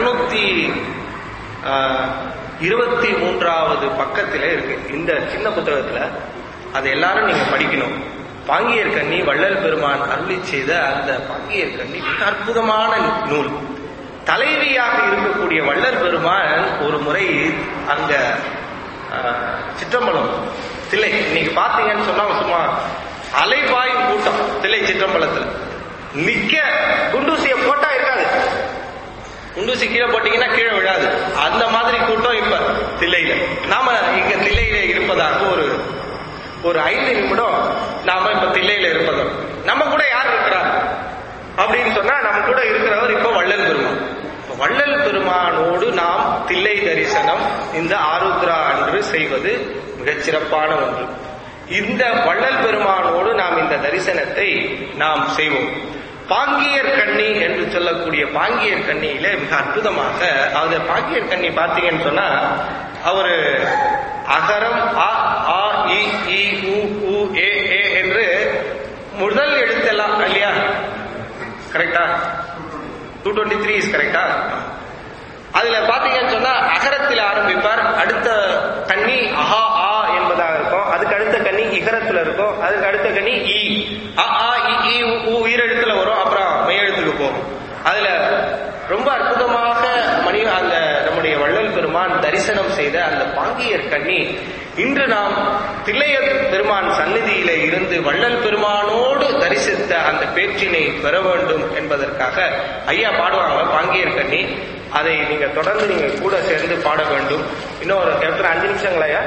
223வது பக்கத்திலே இருக்கு இந்த சின்ன புத்தகத்துல. அதை எல்லாரும் நீங்க படிக்கணும். பாங்கியர் கண்ணி வள்ளல் பெருமான் அருளி செய்த அந்த பாங்கியர் கண்ணி மிக அற்புதமான நூல். தலைவியாக இருக்கக்கூடிய வள்ளல் பெருமான் ஒரு முறை அங்க சிற்றம்பலம் தில்லை, இன்னைக்கு பாத்தீங்கன்னு சொன்னா சும்மா அலைபாயும் கூட்டம் தில்லை சிற்றம்பலத்துல. நிக்க குண்டூசிய போட்டா இருக்காது, குண்டூசி கீழே போட்டீங்கன்னா கீழே விழாது. அந்த மாதிரி கூட்டம் இப்ப தில்லையில. நாம இங்க தில்லையில இருப்பதாக ஒரு 5 நிமிடம் நாம இப்ப தில்லையில இருப்பதும், நம்ம கூட யார் இருக்கிறார் அப்படின்னு சொன்னா நம்ம கூட இருக்கிறவர் இப்ப வள்ளல் பெருமான். வள்ளல் பெருமானோடு நாம் தில்லை தரிசனம் இந்த ஆருத்ரா அன்று செய்வது மிகச் சிறப்பான ஒன்று. இந்த வள்ளல் பெருமானோடு நாம் இந்த தரிசனத்தை நாம் செய்வோம். பாங்கியர் கண்ணி என்று சொல்லக்கூடிய பாங்கியர் கண்ணியில மிக அற்புதமாக, அது பாங்கியர் கண்ணி பார்த்தீங்கன்னு சொன்னா அவரு அகரம் அ ஆ இ ஈ உ ஊ ஏ ஏ என்று முதல் எழுத்தெல்லாம் இல்லையா, கரெக்டா? 223 இஸ் கரெக்டா? அதுல பாத்தீங்கன்னு சொன்னா அகரத்தில் ஆரம்பிப்பார். அடுத்த கன்னி அஹா ஆ என்பதாக இருக்கும். அதுக்கு அடுத்த கன்னி இகரத்துல இருக்கும். அதுக்கு அடுத்த கன்னி இ. அ ஆ இ உ உயிரெழுத்துல வரும். அப்புறம் மெய்யெழுத்துக்கு போகும். அதுல ரொம்ப அற்புதமாக அந்த நம்முடைய வள்ளல் பெருமான் தரிசனம் செய்த அந்த பாங்கியர் கண்ணி இன்று நாம் தில்லைய பெருமான் சந்நிதியில இருந்து வள்ளல் பெருமானோடு தரிசித்த அந்த பேச்சினை பெற வேண்டும் என்பதற்காக ஐயா பாடுவாங்க பாங்கியர் கண்ணி. அதை நீங்க தொடர்ந்து நீங்க கூட சேர்ந்து பாட வேண்டும். இன்னும் ஒரு 5 நிமிஷங்களா ஐயா?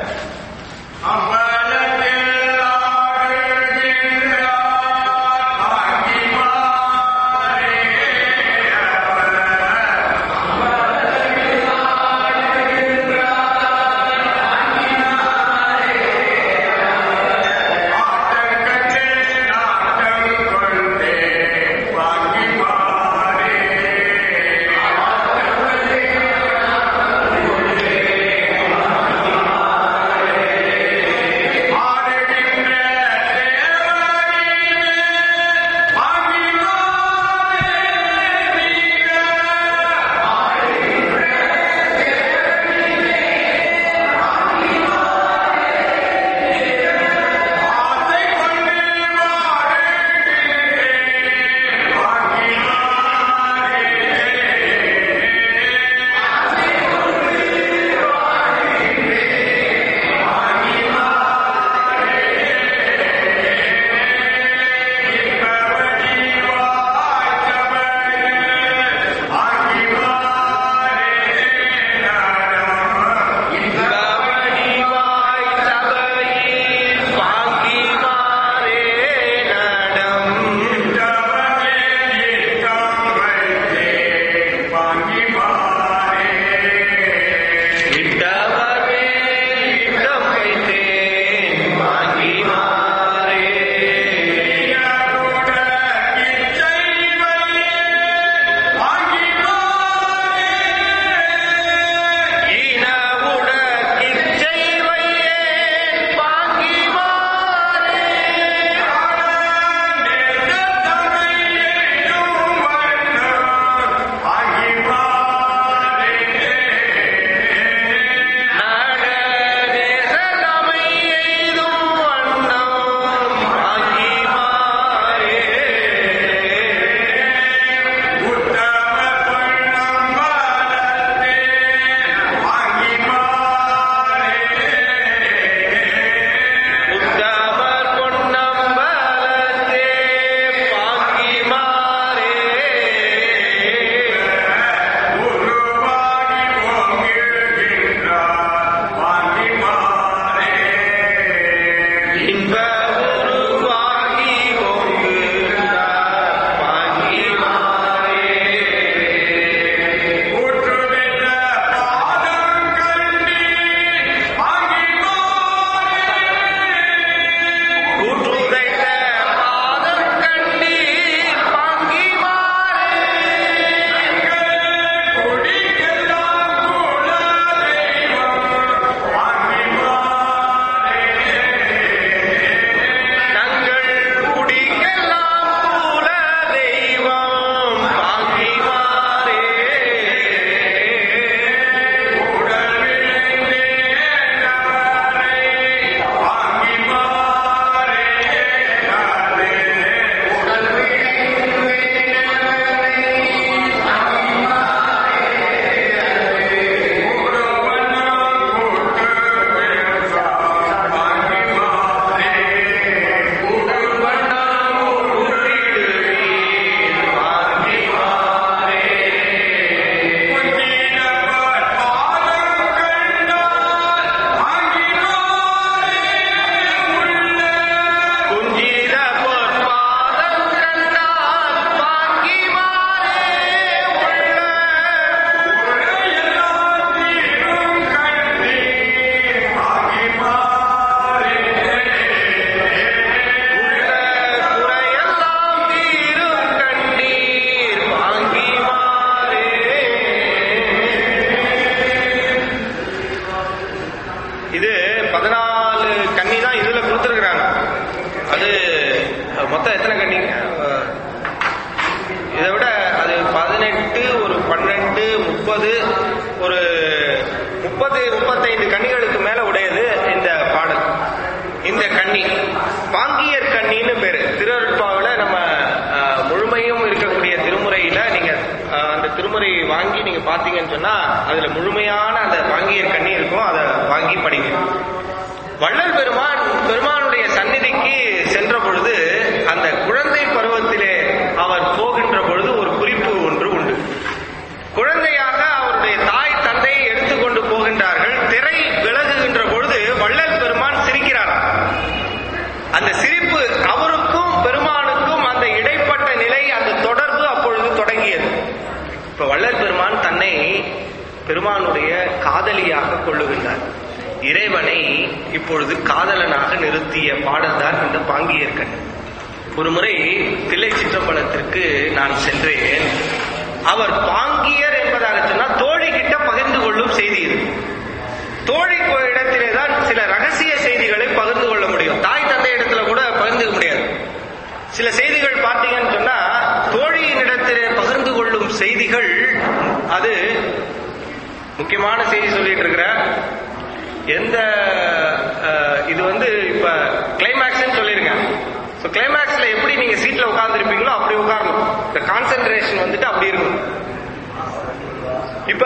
மொத்தம் எத்தனை கண்ணிங்க? இதை விட அது 18, ஒரு 12, 30, ஒரு 35 கன்னிகளுக்கு மேல உடையது இந்த பாடல். இந்த கன்னி பாங்கியர் கன்னின்னு பேரு. திருவருட்பாவுல நம்ம முழுமையும் இருக்கக்கூடிய திருமுறையில நீங்க அந்த திருமுறை வாங்கி நீங்க பாத்தீங்கன்னு சொன்னா அதுல முழுமையான அந்த பாங்கியர் கன்னி இருக்கும். அதை வாங்கி படிங்க. வள்ளல் பெருமானுடைய சந்நிதிக்கு சென்ற பொழுது அந்த குழந்தை பருவத்திலே அவர் போகின்ற பொழுது ஒரு குறிப்பு ஒன்று உண்டு. குழந்தையாக அவருடைய தாய் தந்தை எடுத்துக்கொண்டு போகின்றார்கள். திரை விலகுகின்ற பொழுது வள்ளல் பெருமான் சிரிக்கிறார். அந்த சிரிப்பு அவருக்கும் பெருமானுக்கும் அந்த இடைப்பட்ட நிலை, அந்த தொடர்பு அப்பொழுது தொடங்கியது. இப்ப வள்ளல் பெருமான் தன்னை பெருமானுடைய காதலியாக கொள்ளுகின்றார். இறைவனை இப்பொழுது காதலனாக நிறுத்திய பாடல்தான் இந்த பாங்கியர் கண்ணி. ஒரு முறை தில்லை சிற்றம்பலத்திற்கு நான் சென்றேன். அவர் பாங்கியர் என்பதாக சொன்னால் தோழி கிட்ட பகிர்ந்து கொள்ளும் செய்தி இது. தோழி இடத்திலே தான் சில ரகசிய செய்திகளை பகிர்ந்து கொள்ள முடியும். தாய் தந்தை இடத்துல கூட பகிர்ந்துக்க முடியாது. சில செய்திகள் பார்த்தீங்கன்னு சொன்னா தோழியின் இடத்திலே பகிர்ந்து கொள்ளும் செய்திகள், அது முக்கியமான செய்தி சொல்லிட்டு இருக்கிற எந்த இது இப்ப கிளைமேக்ஸ் சொல்லிருக்கேன். கிளைமேக்ஸ்ல எப்படி நீங்க சீட்ல உட்கார்ந்து இருப்பீங்களோ அப்படி உட்காரணும். இந்த கான்சென்ட்ரேஷன் அப்படி இருக்கும். இப்ப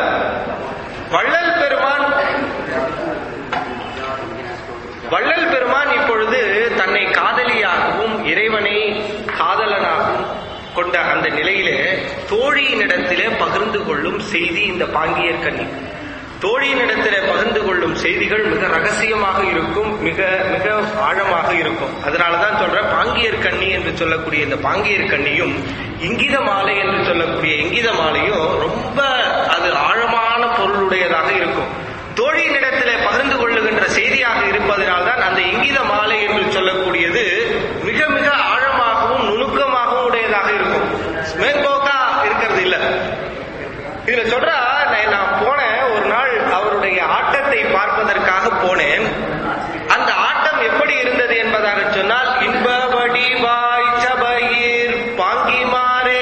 வள்ளல் பெருமான் இப்பொழுது தன்னை காதலியாகவும் இறைவனை காதலனாகவும் கொண்ட அந்த நிலையிலே தோழியினிடத்திலே பகிர்ந்து கொள்ளும் செய்தி இந்த பாங்கியர் கன்னி. தோழியினிடத்திலே பகிர்ந்து கொள்ளும் செய்திகள் மிக ரகசியமாக இருக்கும், மிக மிக ஆழமாக இருக்கும். அதனாலதான் சொல்ற பாங்கியர் கன்னி என்று சொல்லக்கூடிய இந்த பாங்கியர் கன்னியும் இங்கித மாலை என்று சொல்லக்கூடிய இங்கித மாலையும் ரொம்ப அது ஆழமான பொருளுடையதாக இருக்கும். தோழியினிடத்திலே பகிர்ந்து கொள்ளுகின்ற செய்தியாக இருப்பதனால்தான் அந்த இங்கித மாலை என்று சொல்லக்கூடியது மிக மிக ஆழமாகவும் நுணுக்கமாகவும் உடையதாக இருக்கும். மேம்போக்கா இருக்கிறது இல்ல. இதுல சொல்ற நான் போனேன் ஒரு நாள், அவருடைய ஆட்டத்தை பார்ப்பதற்காக போனேன். அந்த ஆட்டம் எப்படி இருந்தது என்பதாக சொன்னால், இன்ப வடிவாய் சபையீர் பாங்கிமாரே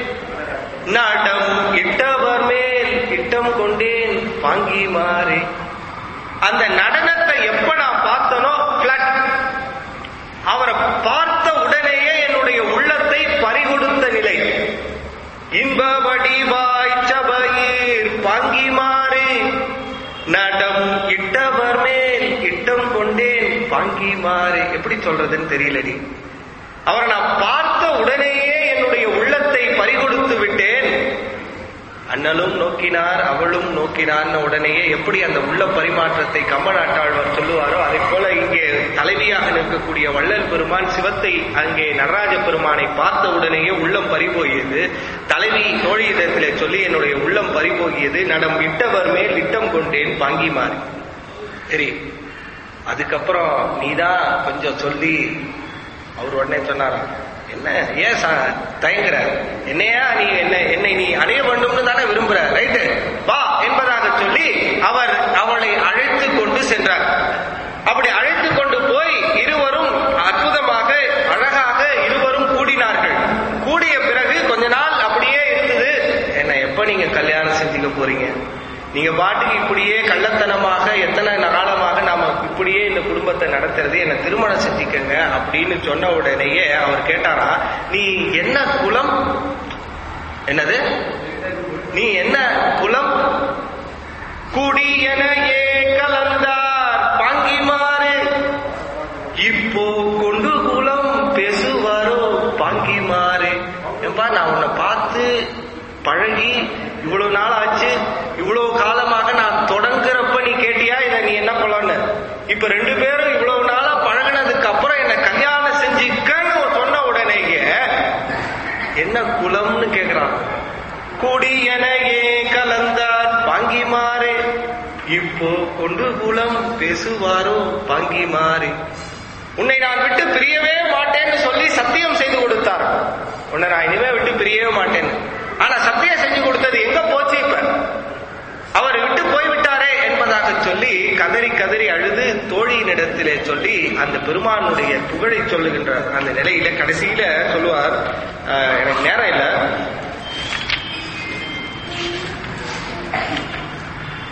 நாட்டம் இட்டவர் மேல் இட்டம் கொண்டேன் பாங்கிமாரே. அந்த நடனத்தை எப்ப நான் பார்த்தனோ பிளட், அவரை பார்த்த உடனேயே என்னுடைய உள்ளத்தை பறிகொடுத்த நிலை. இன்ப வடிவாய் சபையீர் பாங்கிமாரே நடம் இட்டவர் மேல் இட்டம் கொண்டேன் பாங்கிமாரே. எப்படி சொல்றதுன்னு தெரியலடி. அவரை நான் பார்த்த உடனேயே என்னுடைய உள்ளத்தை பறிகொடுத்து விட்டேன். அண்ணலும் நோக்கினார் அவளும் நோக்கினார் உடனேயே எப்படி அந்த உள்ள பரிமாற்றத்தை கம்பநாட்டாழ்வார் சொல்லுவாரோ அதை போல இங்கே தலைவியாக நிற்கக்கூடிய வள்ளல் பெருமான் சிவத்தை அங்கே நடராஜ பெருமானை பார்த்த உடனேயே உள்ளம் பறிபோகியது. தலைவி தோழியிடத்திலே சொல்லி என்னுடைய உள்ளம் பறிபோகியது. நடம் இட்டவர் மேல் இட்டம் கொண்டேன் பாங்கிமாறு. சரி, அதுக்கப்புறம் நீதான் கொஞ்சம் சொல்லி. அவர் உடனே சொன்னாரா, என்ன ஏன் தயங்குற, என்னையா நீ என்னை நீ அடைய வேண்டும்னு தானே விரும்புற, ரைட்டு வா என்பதாக சொல்லி அவளை அழைத்து கொண்டு சென்றார். அப்படி அழைத்து கொண்டு போய் இருவரும் அற்புதமாக அழகாக இருவரும் கூடினார்கள். கூடிய பிறகு கொஞ்ச நாள் அப்படியே இருந்தது. என்ன எப்ப நீங்க கல்யாணம் செஞ்சுக்க போறீங்க, நீங்க பாட்டுக்கு இப்படியே கள்ளத்தனமாக எத்தனை காலமாக நாம இப்படியே இந்த குடும்பத்தை நடத்துறது, என்ன திருமணம் செஞ்சுக்கங்க அப்படின்னு சொன்ன உடனேயே அவர் கேட்டாரா, நீ என்ன குலம், என்னது நீ என்ன குலம், குடியனையே கலந்தார் பாங்கிமாறு, இப்போ கொண்டு குலம் பேசுவாரோ பாங்கிமாறு. ஏப்பா நான் உன்னை பார்த்து பழகி இவ்வளவு நாள் ஆச்சு, இவ்வளவு காலமாக நான் தொடங்குறப்ப நீ கேட்டியா இதை நீ என்ன குலம்னு. இப்ப ரெண்டு பேரும் இவ்வளவு நாளா பழகினதுக்கு அப்புறம் என்ன கல்யாணம் செஞ்சுக்கன்னு சொன்ன உடனேயே என்ன குலம்னு கேக்குறான். குடியனையே கலந்தார் பாங்கிமாறே, இப்போ கொண்டு குலம் பேசுவாரோ பாங்கிமாறே. உன்னை நான் விட்டு பிரியவே மாட்டேன்னு சொல்லி சத்தியம் செய்து கொடுத்தார். உன்னை நான் இனிமே விட்டு பிரியவே மாட்டேன். ஆனா சத்தியம் செஞ்சு கொடுத்தது எங்க போச்சு, இப்ப அவர் விட்டு போய்விட்டாரே என்பதாக சொல்லி கதறி கதறி அழுது தோழியினிடத்திலே சொல்லி அந்த பெருமானுடைய புகழை சொல்லுகின்ற அந்த நிலையில கடைசியில சொல்லுவார். எனக்கு நேரம் இல்ல,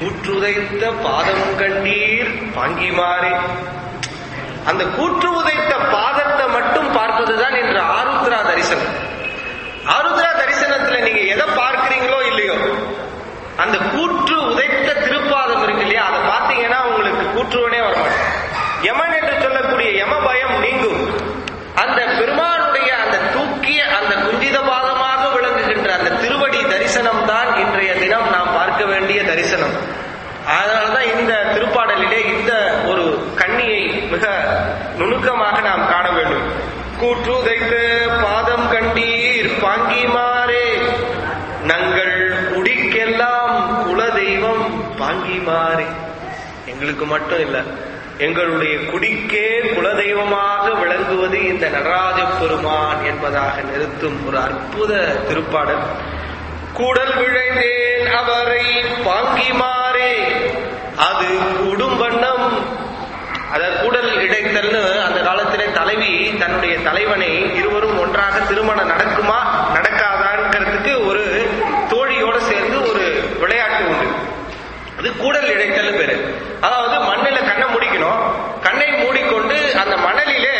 கூற்றுதைத்த பாதம் கண்டீர் பாங்கிமாறே. அந்த கூற்று உதைத்த பாதத்தை மட்டும் பார்ப்பதுதான் இன்று ஆருத்ரா தரிசனம். ஆருத்ரா தரிசனத்துல நீங்க எதை பார்க்கிறீங்களோ இல்லையோ, அந்த கூற்று உதைத்த திருப்பாதம் இருக்கு இல்லையா, அதை பார்த்தீங்கன்னா உங்களுக்கு கூற்றுவனே வரமாட்டேன். யமன் என்று சொல்லக்கூடிய யம பயம் நீங்கும். அந்த பெருமானுடைய அந்த தூக்கிய அந்த குஞ்சித பாதமாக விளங்குகின்ற அந்த திருவடி தரிசனம் தான் இன்றைய தினம் நாம் பார்க்க வேண்டிய தரிசனம். அதனாலதான் இந்த திருப்பாடலிலே இந்த ஒரு கண்ணியை மிக நுணுக்கமாக நாம் காண வேண்டும். கூற்றுதைத்த பாதம் கண்டீர் பாங்கிமாறே, நங்கள் குடிக்கெல்லாம் குலதெய்வம் பாங்கிமாறே. எங்களுக்கு மட்டும் இல்ல, எங்களுடைய குடிக்கே குலதெய்வமாக விளங்குவது இந்த நடராஜ பெருமான் என்பதாக நிறுத்தும் ஒரு அற்புத திருப்பாடல். கூடல் விழைந்தேன் அவரை பாங்கிமாறே, அது குடும்பண்ணம். அதாவது கூடல் இடைத்தல்னு அந்த காலத்திலே தலைவி தன்னுடைய தலைவனை இருவரும் ஒன்றாக திருமணம் நடக்குமா நடக்காதான்ங்கிறதுக்கு ஒரு தோழியோட சேர்ந்து ஒரு விளையாட்டு உண்டு. அது கூடல் இழைத்தல் பேரு. அதாவது மண்ணில கண்ணை மூடிக்கணும், கண்ணை மூடிக்கொண்டு அந்த மணலிலே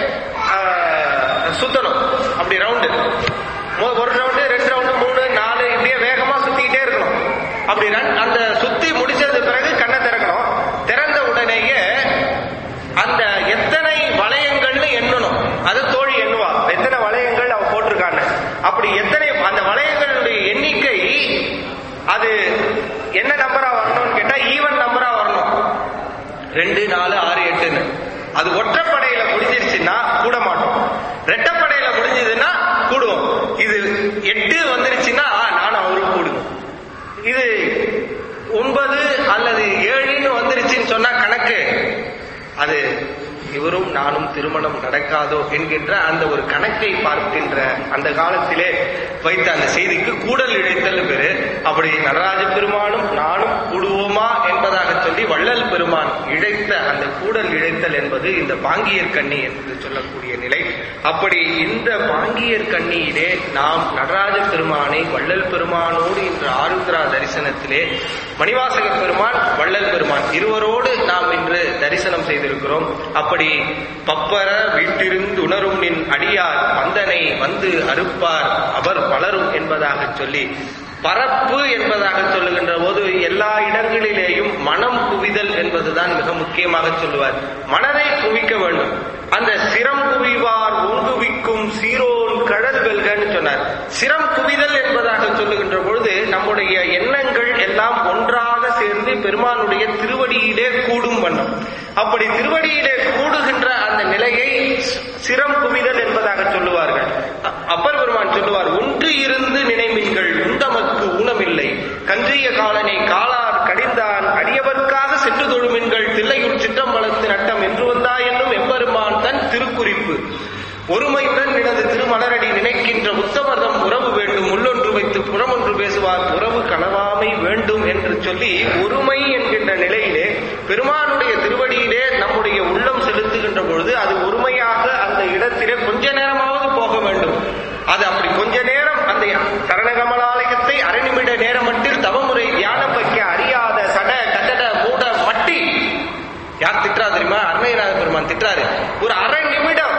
சுத்தணும். அப்படி ரவுண்டு, ஒரு ரவுண்டு, 2 ரவுண்டு, 3, 4 இப்படியே வேகமா சுத்திக்கிட்டே இருக்கணும். அப்படி அந்த சுத்தி முடிச்சது பிறகு கண்ணை திறக்கணும். திறந்த உடனேயே அந்த எத்தனை வளையங்கள்னு எண்ணணும். அது தோழி எண்ணுவா, எத்தனை வளையங்கள் அவ போட்டிருக்காங்க. அப்படி எத்தனை அந்த வளையங்களுடைய எண்ணிக்கை அது என்ன நம்பரா வரணும்னு கேட்டா ஈவன் நம்பரா வரணும். 2, 4, 6, 8ன்னு. அது ஒற்றைப்படையில முடிஞ்சிருச்சுன்னா கூட மாட்டோம், ரெட்டப்படையில முடிஞ்சதுன்னா கூடுவோம். இது 8 வந்துருச்சுன்னா நானும் அவரும் கூடுவோம். இது 9 அல்லது 7ன்னு வந்துருச்சுன்னு சொன்னா கணக்கு அது இவரும் நானும் திருமணம் நடக்காதோ என்கின்ற அந்த ஒரு கணக்கை பார்க்கின்ற அந்த காலத்திலே வைத்த அந்த செய்திக்கு கூடல் இழைத்தல் பேரு. அப்படி நடராஜ பெருமானும் நானும் கூடுவோமா என்பதாக சொல்லி வள்ளல் பெருமான் இழைத்த அந்த கூடல் இழைத்தல் என்பது இந்த பாங்கியர் கண்ணி என்று சொல்லக்கூடிய நிலை. அப்படி இந்த பாங்கியர் கண்ணியிலே நாம் நடராஜ பெருமானை வள்ளல் பெருமானோடு இன்று ஆருத்ரா தரிசனத்திலே மணிவாசக பெருமான் வள்ளல் பெருமான் இருவரோடு நாம் இன்று தரிசனம் செய்திருக்கிறோம். அப்படி பப்பர வீட்டிருந்து உணரும் நின் அடியார் பந்தனை வந்து அறுப்பார் அவர் வளரும் என்பதாக சொல்லி, பரப்பு என்பதாக சொல்லுகின்ற போது எல்லா இடங்களிலேயும் மனம் குவிதல் என்பதுதான் மிக முக்கியமாக சொல்லுவார். மனதை குவிக்க வேண்டும். அந்த சிரம் குவிவார் ஒங்குவிக்கும் சீரோன் கடல் வெல்கன்னு சொன்னார். சிரம் குவிதல் என்பதாக சொல்லுகின்ற பொழுது நம்முடைய எண்ணங்கள் எல்லாம் ஒன்றாக சேர்ந்து பெருமானுடைய திருவடியிலே கூடும் வண்ணம். அப்படி திருவடியிலே கூடுகின்ற அந்த நிலையை சிரம் குவிதல் என்பதாக சொல்லுவார்கள். அப்பர் பெருமான் சொல்லுவார், ஒன்று இருந்து நினைமின்கள் உண்டமக்கு ஊனமில்லை, கன்றிய காலனை காலார் கடிந்தான் அடியவர்க்காக சென்று தொழுமின்கள் தில்லையுள் சிற்றம்பலத்து நட்டம் என்று வந்தா என்னும் எம்பெருமான் தன் திருக்குறிப்பு. ஒருமையுடன் எனது திருமலரடி நினைக்கின்ற உத்தமர்தம் உறவு வேண்டும், உள்ளொன்று வைத்து புறமொன்று பேசுவார் உறவு கனவாமை வேண்டும் என்று சொல்லி ஒருமை என்கின்ற நிலையிலே பெருமானுடைய திருவடியிலே நம்முடைய உள்ளம் செலுத்துகின்ற பொழுது அது ஒருமையாக அந்த இடத்திலே கொஞ்ச நேரமாவது போக வேண்டும். அது அப்படி கொஞ்ச நேரம் அந்த சரணகமலாலயத்தை அரை நிமிட நேரம் மட்டில் தவமுறை தியானம் வைக்க அறியாத சட கட்டட மூட மட்டி யார் திட்டா தெரியுமா? அருணகிரிநாத பெருமான் திட்டாரு. ஒரு அரை நிமிடம்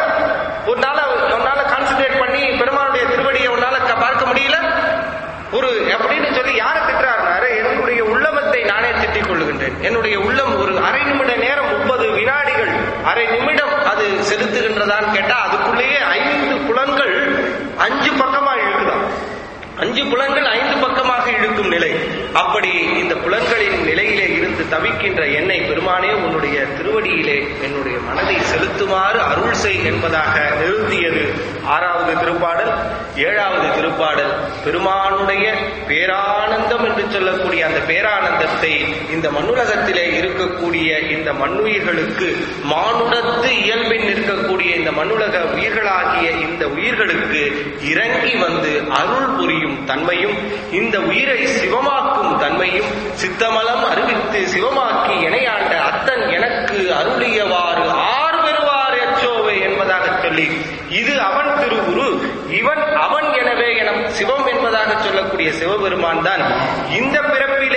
உன்னால கான்சென்ட்ரேட் பண்ணி பெருமானுடைய திருவடியை உன்னால பார்க்க முடியல ஒரு அப்படின்னு சொல்லி யாரை திட்டுறாரு? என்னுடைய உள்ளமத்தை நானே திட்டிக் கொள்ளுகின்றேன். என்னுடைய உள்ளம் ஒரு அரை நிமிட நேரம் 30 வினாடிகள் அரை நிமிடம் அது செலுத்துகின்றதான்னு கேட்டா அதுக்குள்ளேயே 5 புலன்கள் 5 பக்கமா இழுக்குதான். 5 புலன்கள் 5 பக்கமாக இழுக்கும் நிலை. அப்படி இந்த புலன்களின் நிலையிலே இருந்து தவிக்கின்ற என்னை பெருமானே உன்னுடைய திருவடியிலே என்னுடைய மனதை செலுத்துமாறு அருள் செய் என்பதாக நிறுத்தியது 6வது திருப்பாடல். 7வது திருப்பாடல் பெருமானுடைய பேரானந்தம் என்று சொல்லக்கூடிய அந்த பேரானந்தத்தை இந்த மண்ணுலகத்திலே இருக்கக்கூடிய இந்த மண்ணுயிர்களுக்கு மானுடத்து இயல்பின் இருக்கக்கூடிய இந்த மண்ணுலக உயிர்களாகிய இந்த உயிர்களுக்கு இறங்கி வந்து அருள் புரியும் தன்மையும் இந்த உயிரை சிவமாக்கும் தன்மையும் சித்தமலம் அறிவித்து சிவமாக்கி இணையாண்ட அத்தன் எனக்கு அருளியவாறு ஆர் பெறுவார் எச்சோவே என்பதாக சொல்லி இது அவன் திருவுரு இவன் அவன் எனவே என சிவம் என்பதாக சொல்லக்கூடிய சிவபெருமான் தான் இந்த பிறப்பிலேயே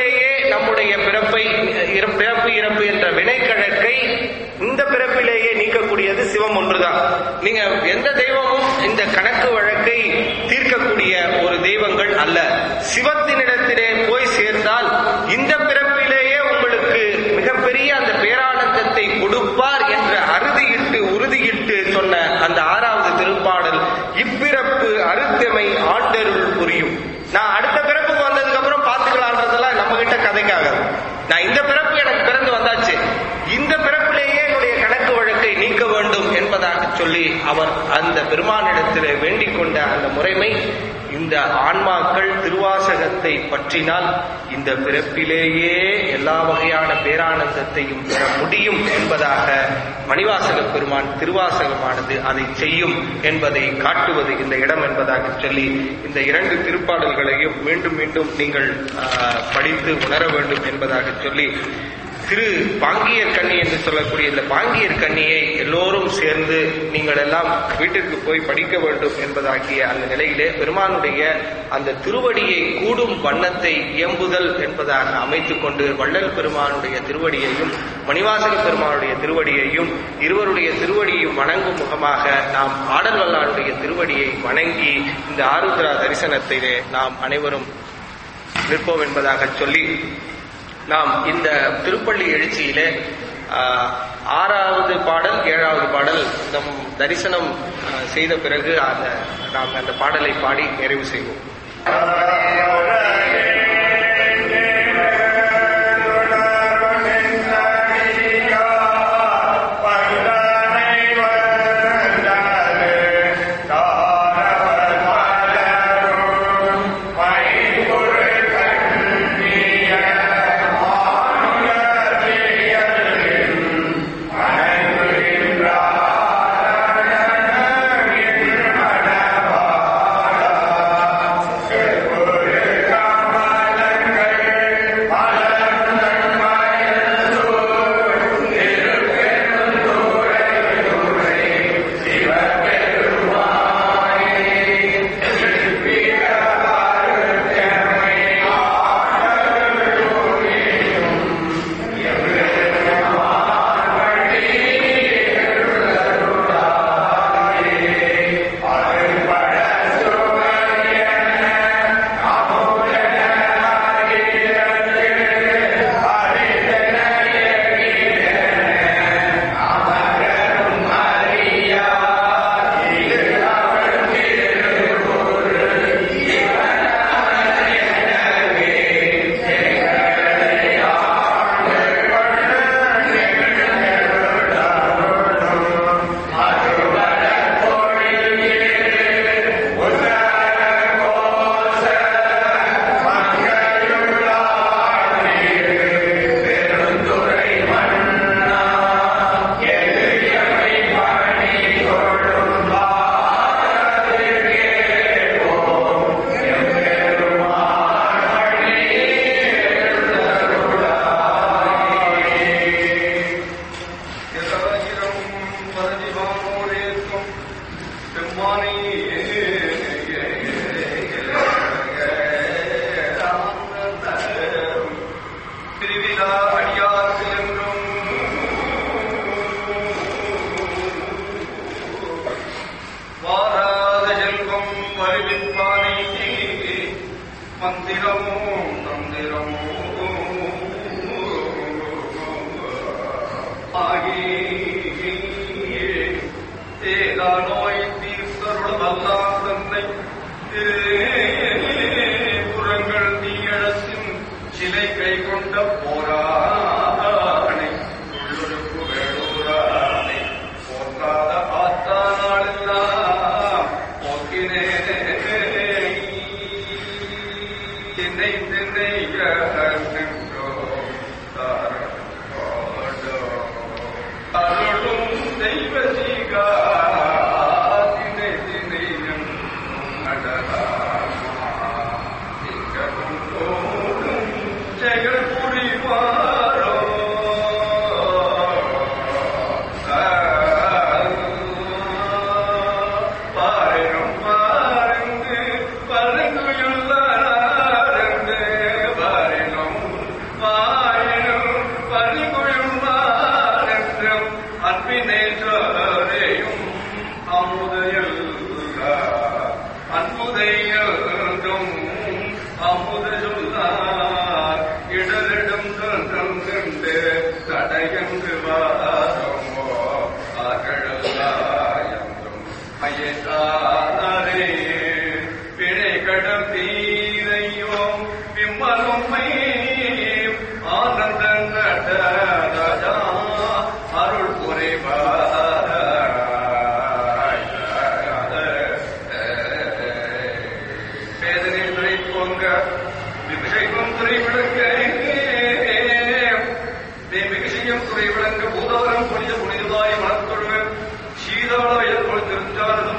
நம்முடைய பிறப்பு இறப்பு என்ற வினைக்கணக்கை இந்த பிறப்பிலேயே நீக்கக்கூடியது சிவம் ஒன்றுதான். நீங்க எந்த தெய்வமும் இந்த கணக்கு வழக்கை தீர்க்கக்கூடிய ஒரு தெய்வங்கள் அல்ல. சிவத்தினிடத்திலே போய் சேர்ந்தால் இந்த பிறப்பிலேயே உங்களுக்கு மிகப்பெரிய அந்த பேரானந்தத்தை கொடுப்பார் என்ற உறுதியிட்டு சொன்ன அந்த 6வது திருப்பாடல் இப்பிறப்பு அறுத்தமை ஆண்டருள் புரியும். நான் அடுத்த பிறப்புக்கு வந்ததுக்கு அப்புறம் பாத்துக்கலான்றதெல்லாம் நம்ம கிட்ட கதைக்காகாது. நான் இந்த பிறப்பு எனக்கு பிறந்து வந்தாச்சு, இந்த பிறப்பிலேயே என்னுடைய கணக்கு வழக்கை நீக்க வேண்டும் என்பதாக சொல்லி அவர் அந்த பெருமானிடத்திலே வேண்டிக் கொண்ட அந்த முறைமை இந்த ஆன்மாக்கள் திருவாசகத்தை பற்றினால் இந்த பிறப்பிலேயே எல்லா வகையான பேரானந்தத்தையும் பெற முடியும் என்பதாக மணிவாசக பெருமான் திருவாசகமானது அதை செய்யும் என்பதை காட்டுவது இந்த இடம் என்பதாக சொல்லி இந்த 2 திருப்பாடல்களையும் மீண்டும் மீண்டும் நீங்கள் படித்து உணர வேண்டும் என்பதாக சொல்லி திரு பாங்கியர் கண்ணி என்று சொல்லக்கூடிய இந்த பாங்கியர் கண்ணியை எல்லோரும் சேர்ந்து நீங்கள் எல்லாம் வீட்டிற்கு போய் படிக்க வேண்டும் என்பதாகிய அந்த நிலையிலே பெருமானுடைய அந்த திருவடியை கூடும் வண்ணத்தை இயம்புதல் என்பதாக அமைத்துக் கொண்டு வள்ளல் பெருமானுடைய திருவடியையும் மணிவாசக பெருமானுடைய திருவடியையும் இருவருடைய திருவடியையும் வணங்கும் முகமாக நாம் ஆடல் வல்லாருடைய திருவடியை வணங்கி இந்த ஆருத்ரா தரிசனத்திலே நாம் அனைவரும் நிற்போம் என்பதாக சொல்லி நாம் இந்த திருப்பள்ளி எழுச்சியிலே 6வது பாடல் 7வது பாடல் நம் தரிசனம் செய்த பிறகு நாம் அந்த பாடலை பாடி நிறைவு செய்வோம். Adala அமுத சொல்லார் இடரிடம் தன்றம் கண்டு தடையங்கு வாரமோ அகழலாயங்கும் மயத்தாரே பிழை கடம் தீரையோ விம்மலுமை ஆனந்த நடராஜா அருள் புரிவார் வேதனை துறை போங்க விமிஷைக்கும் துறை விளங்க விமிஷையும் துறை விளங்க பூதவரம் புனித புனிதமாய் மனத்தொழுவ சீதாள வயல் பொழுதிருந்தாலும்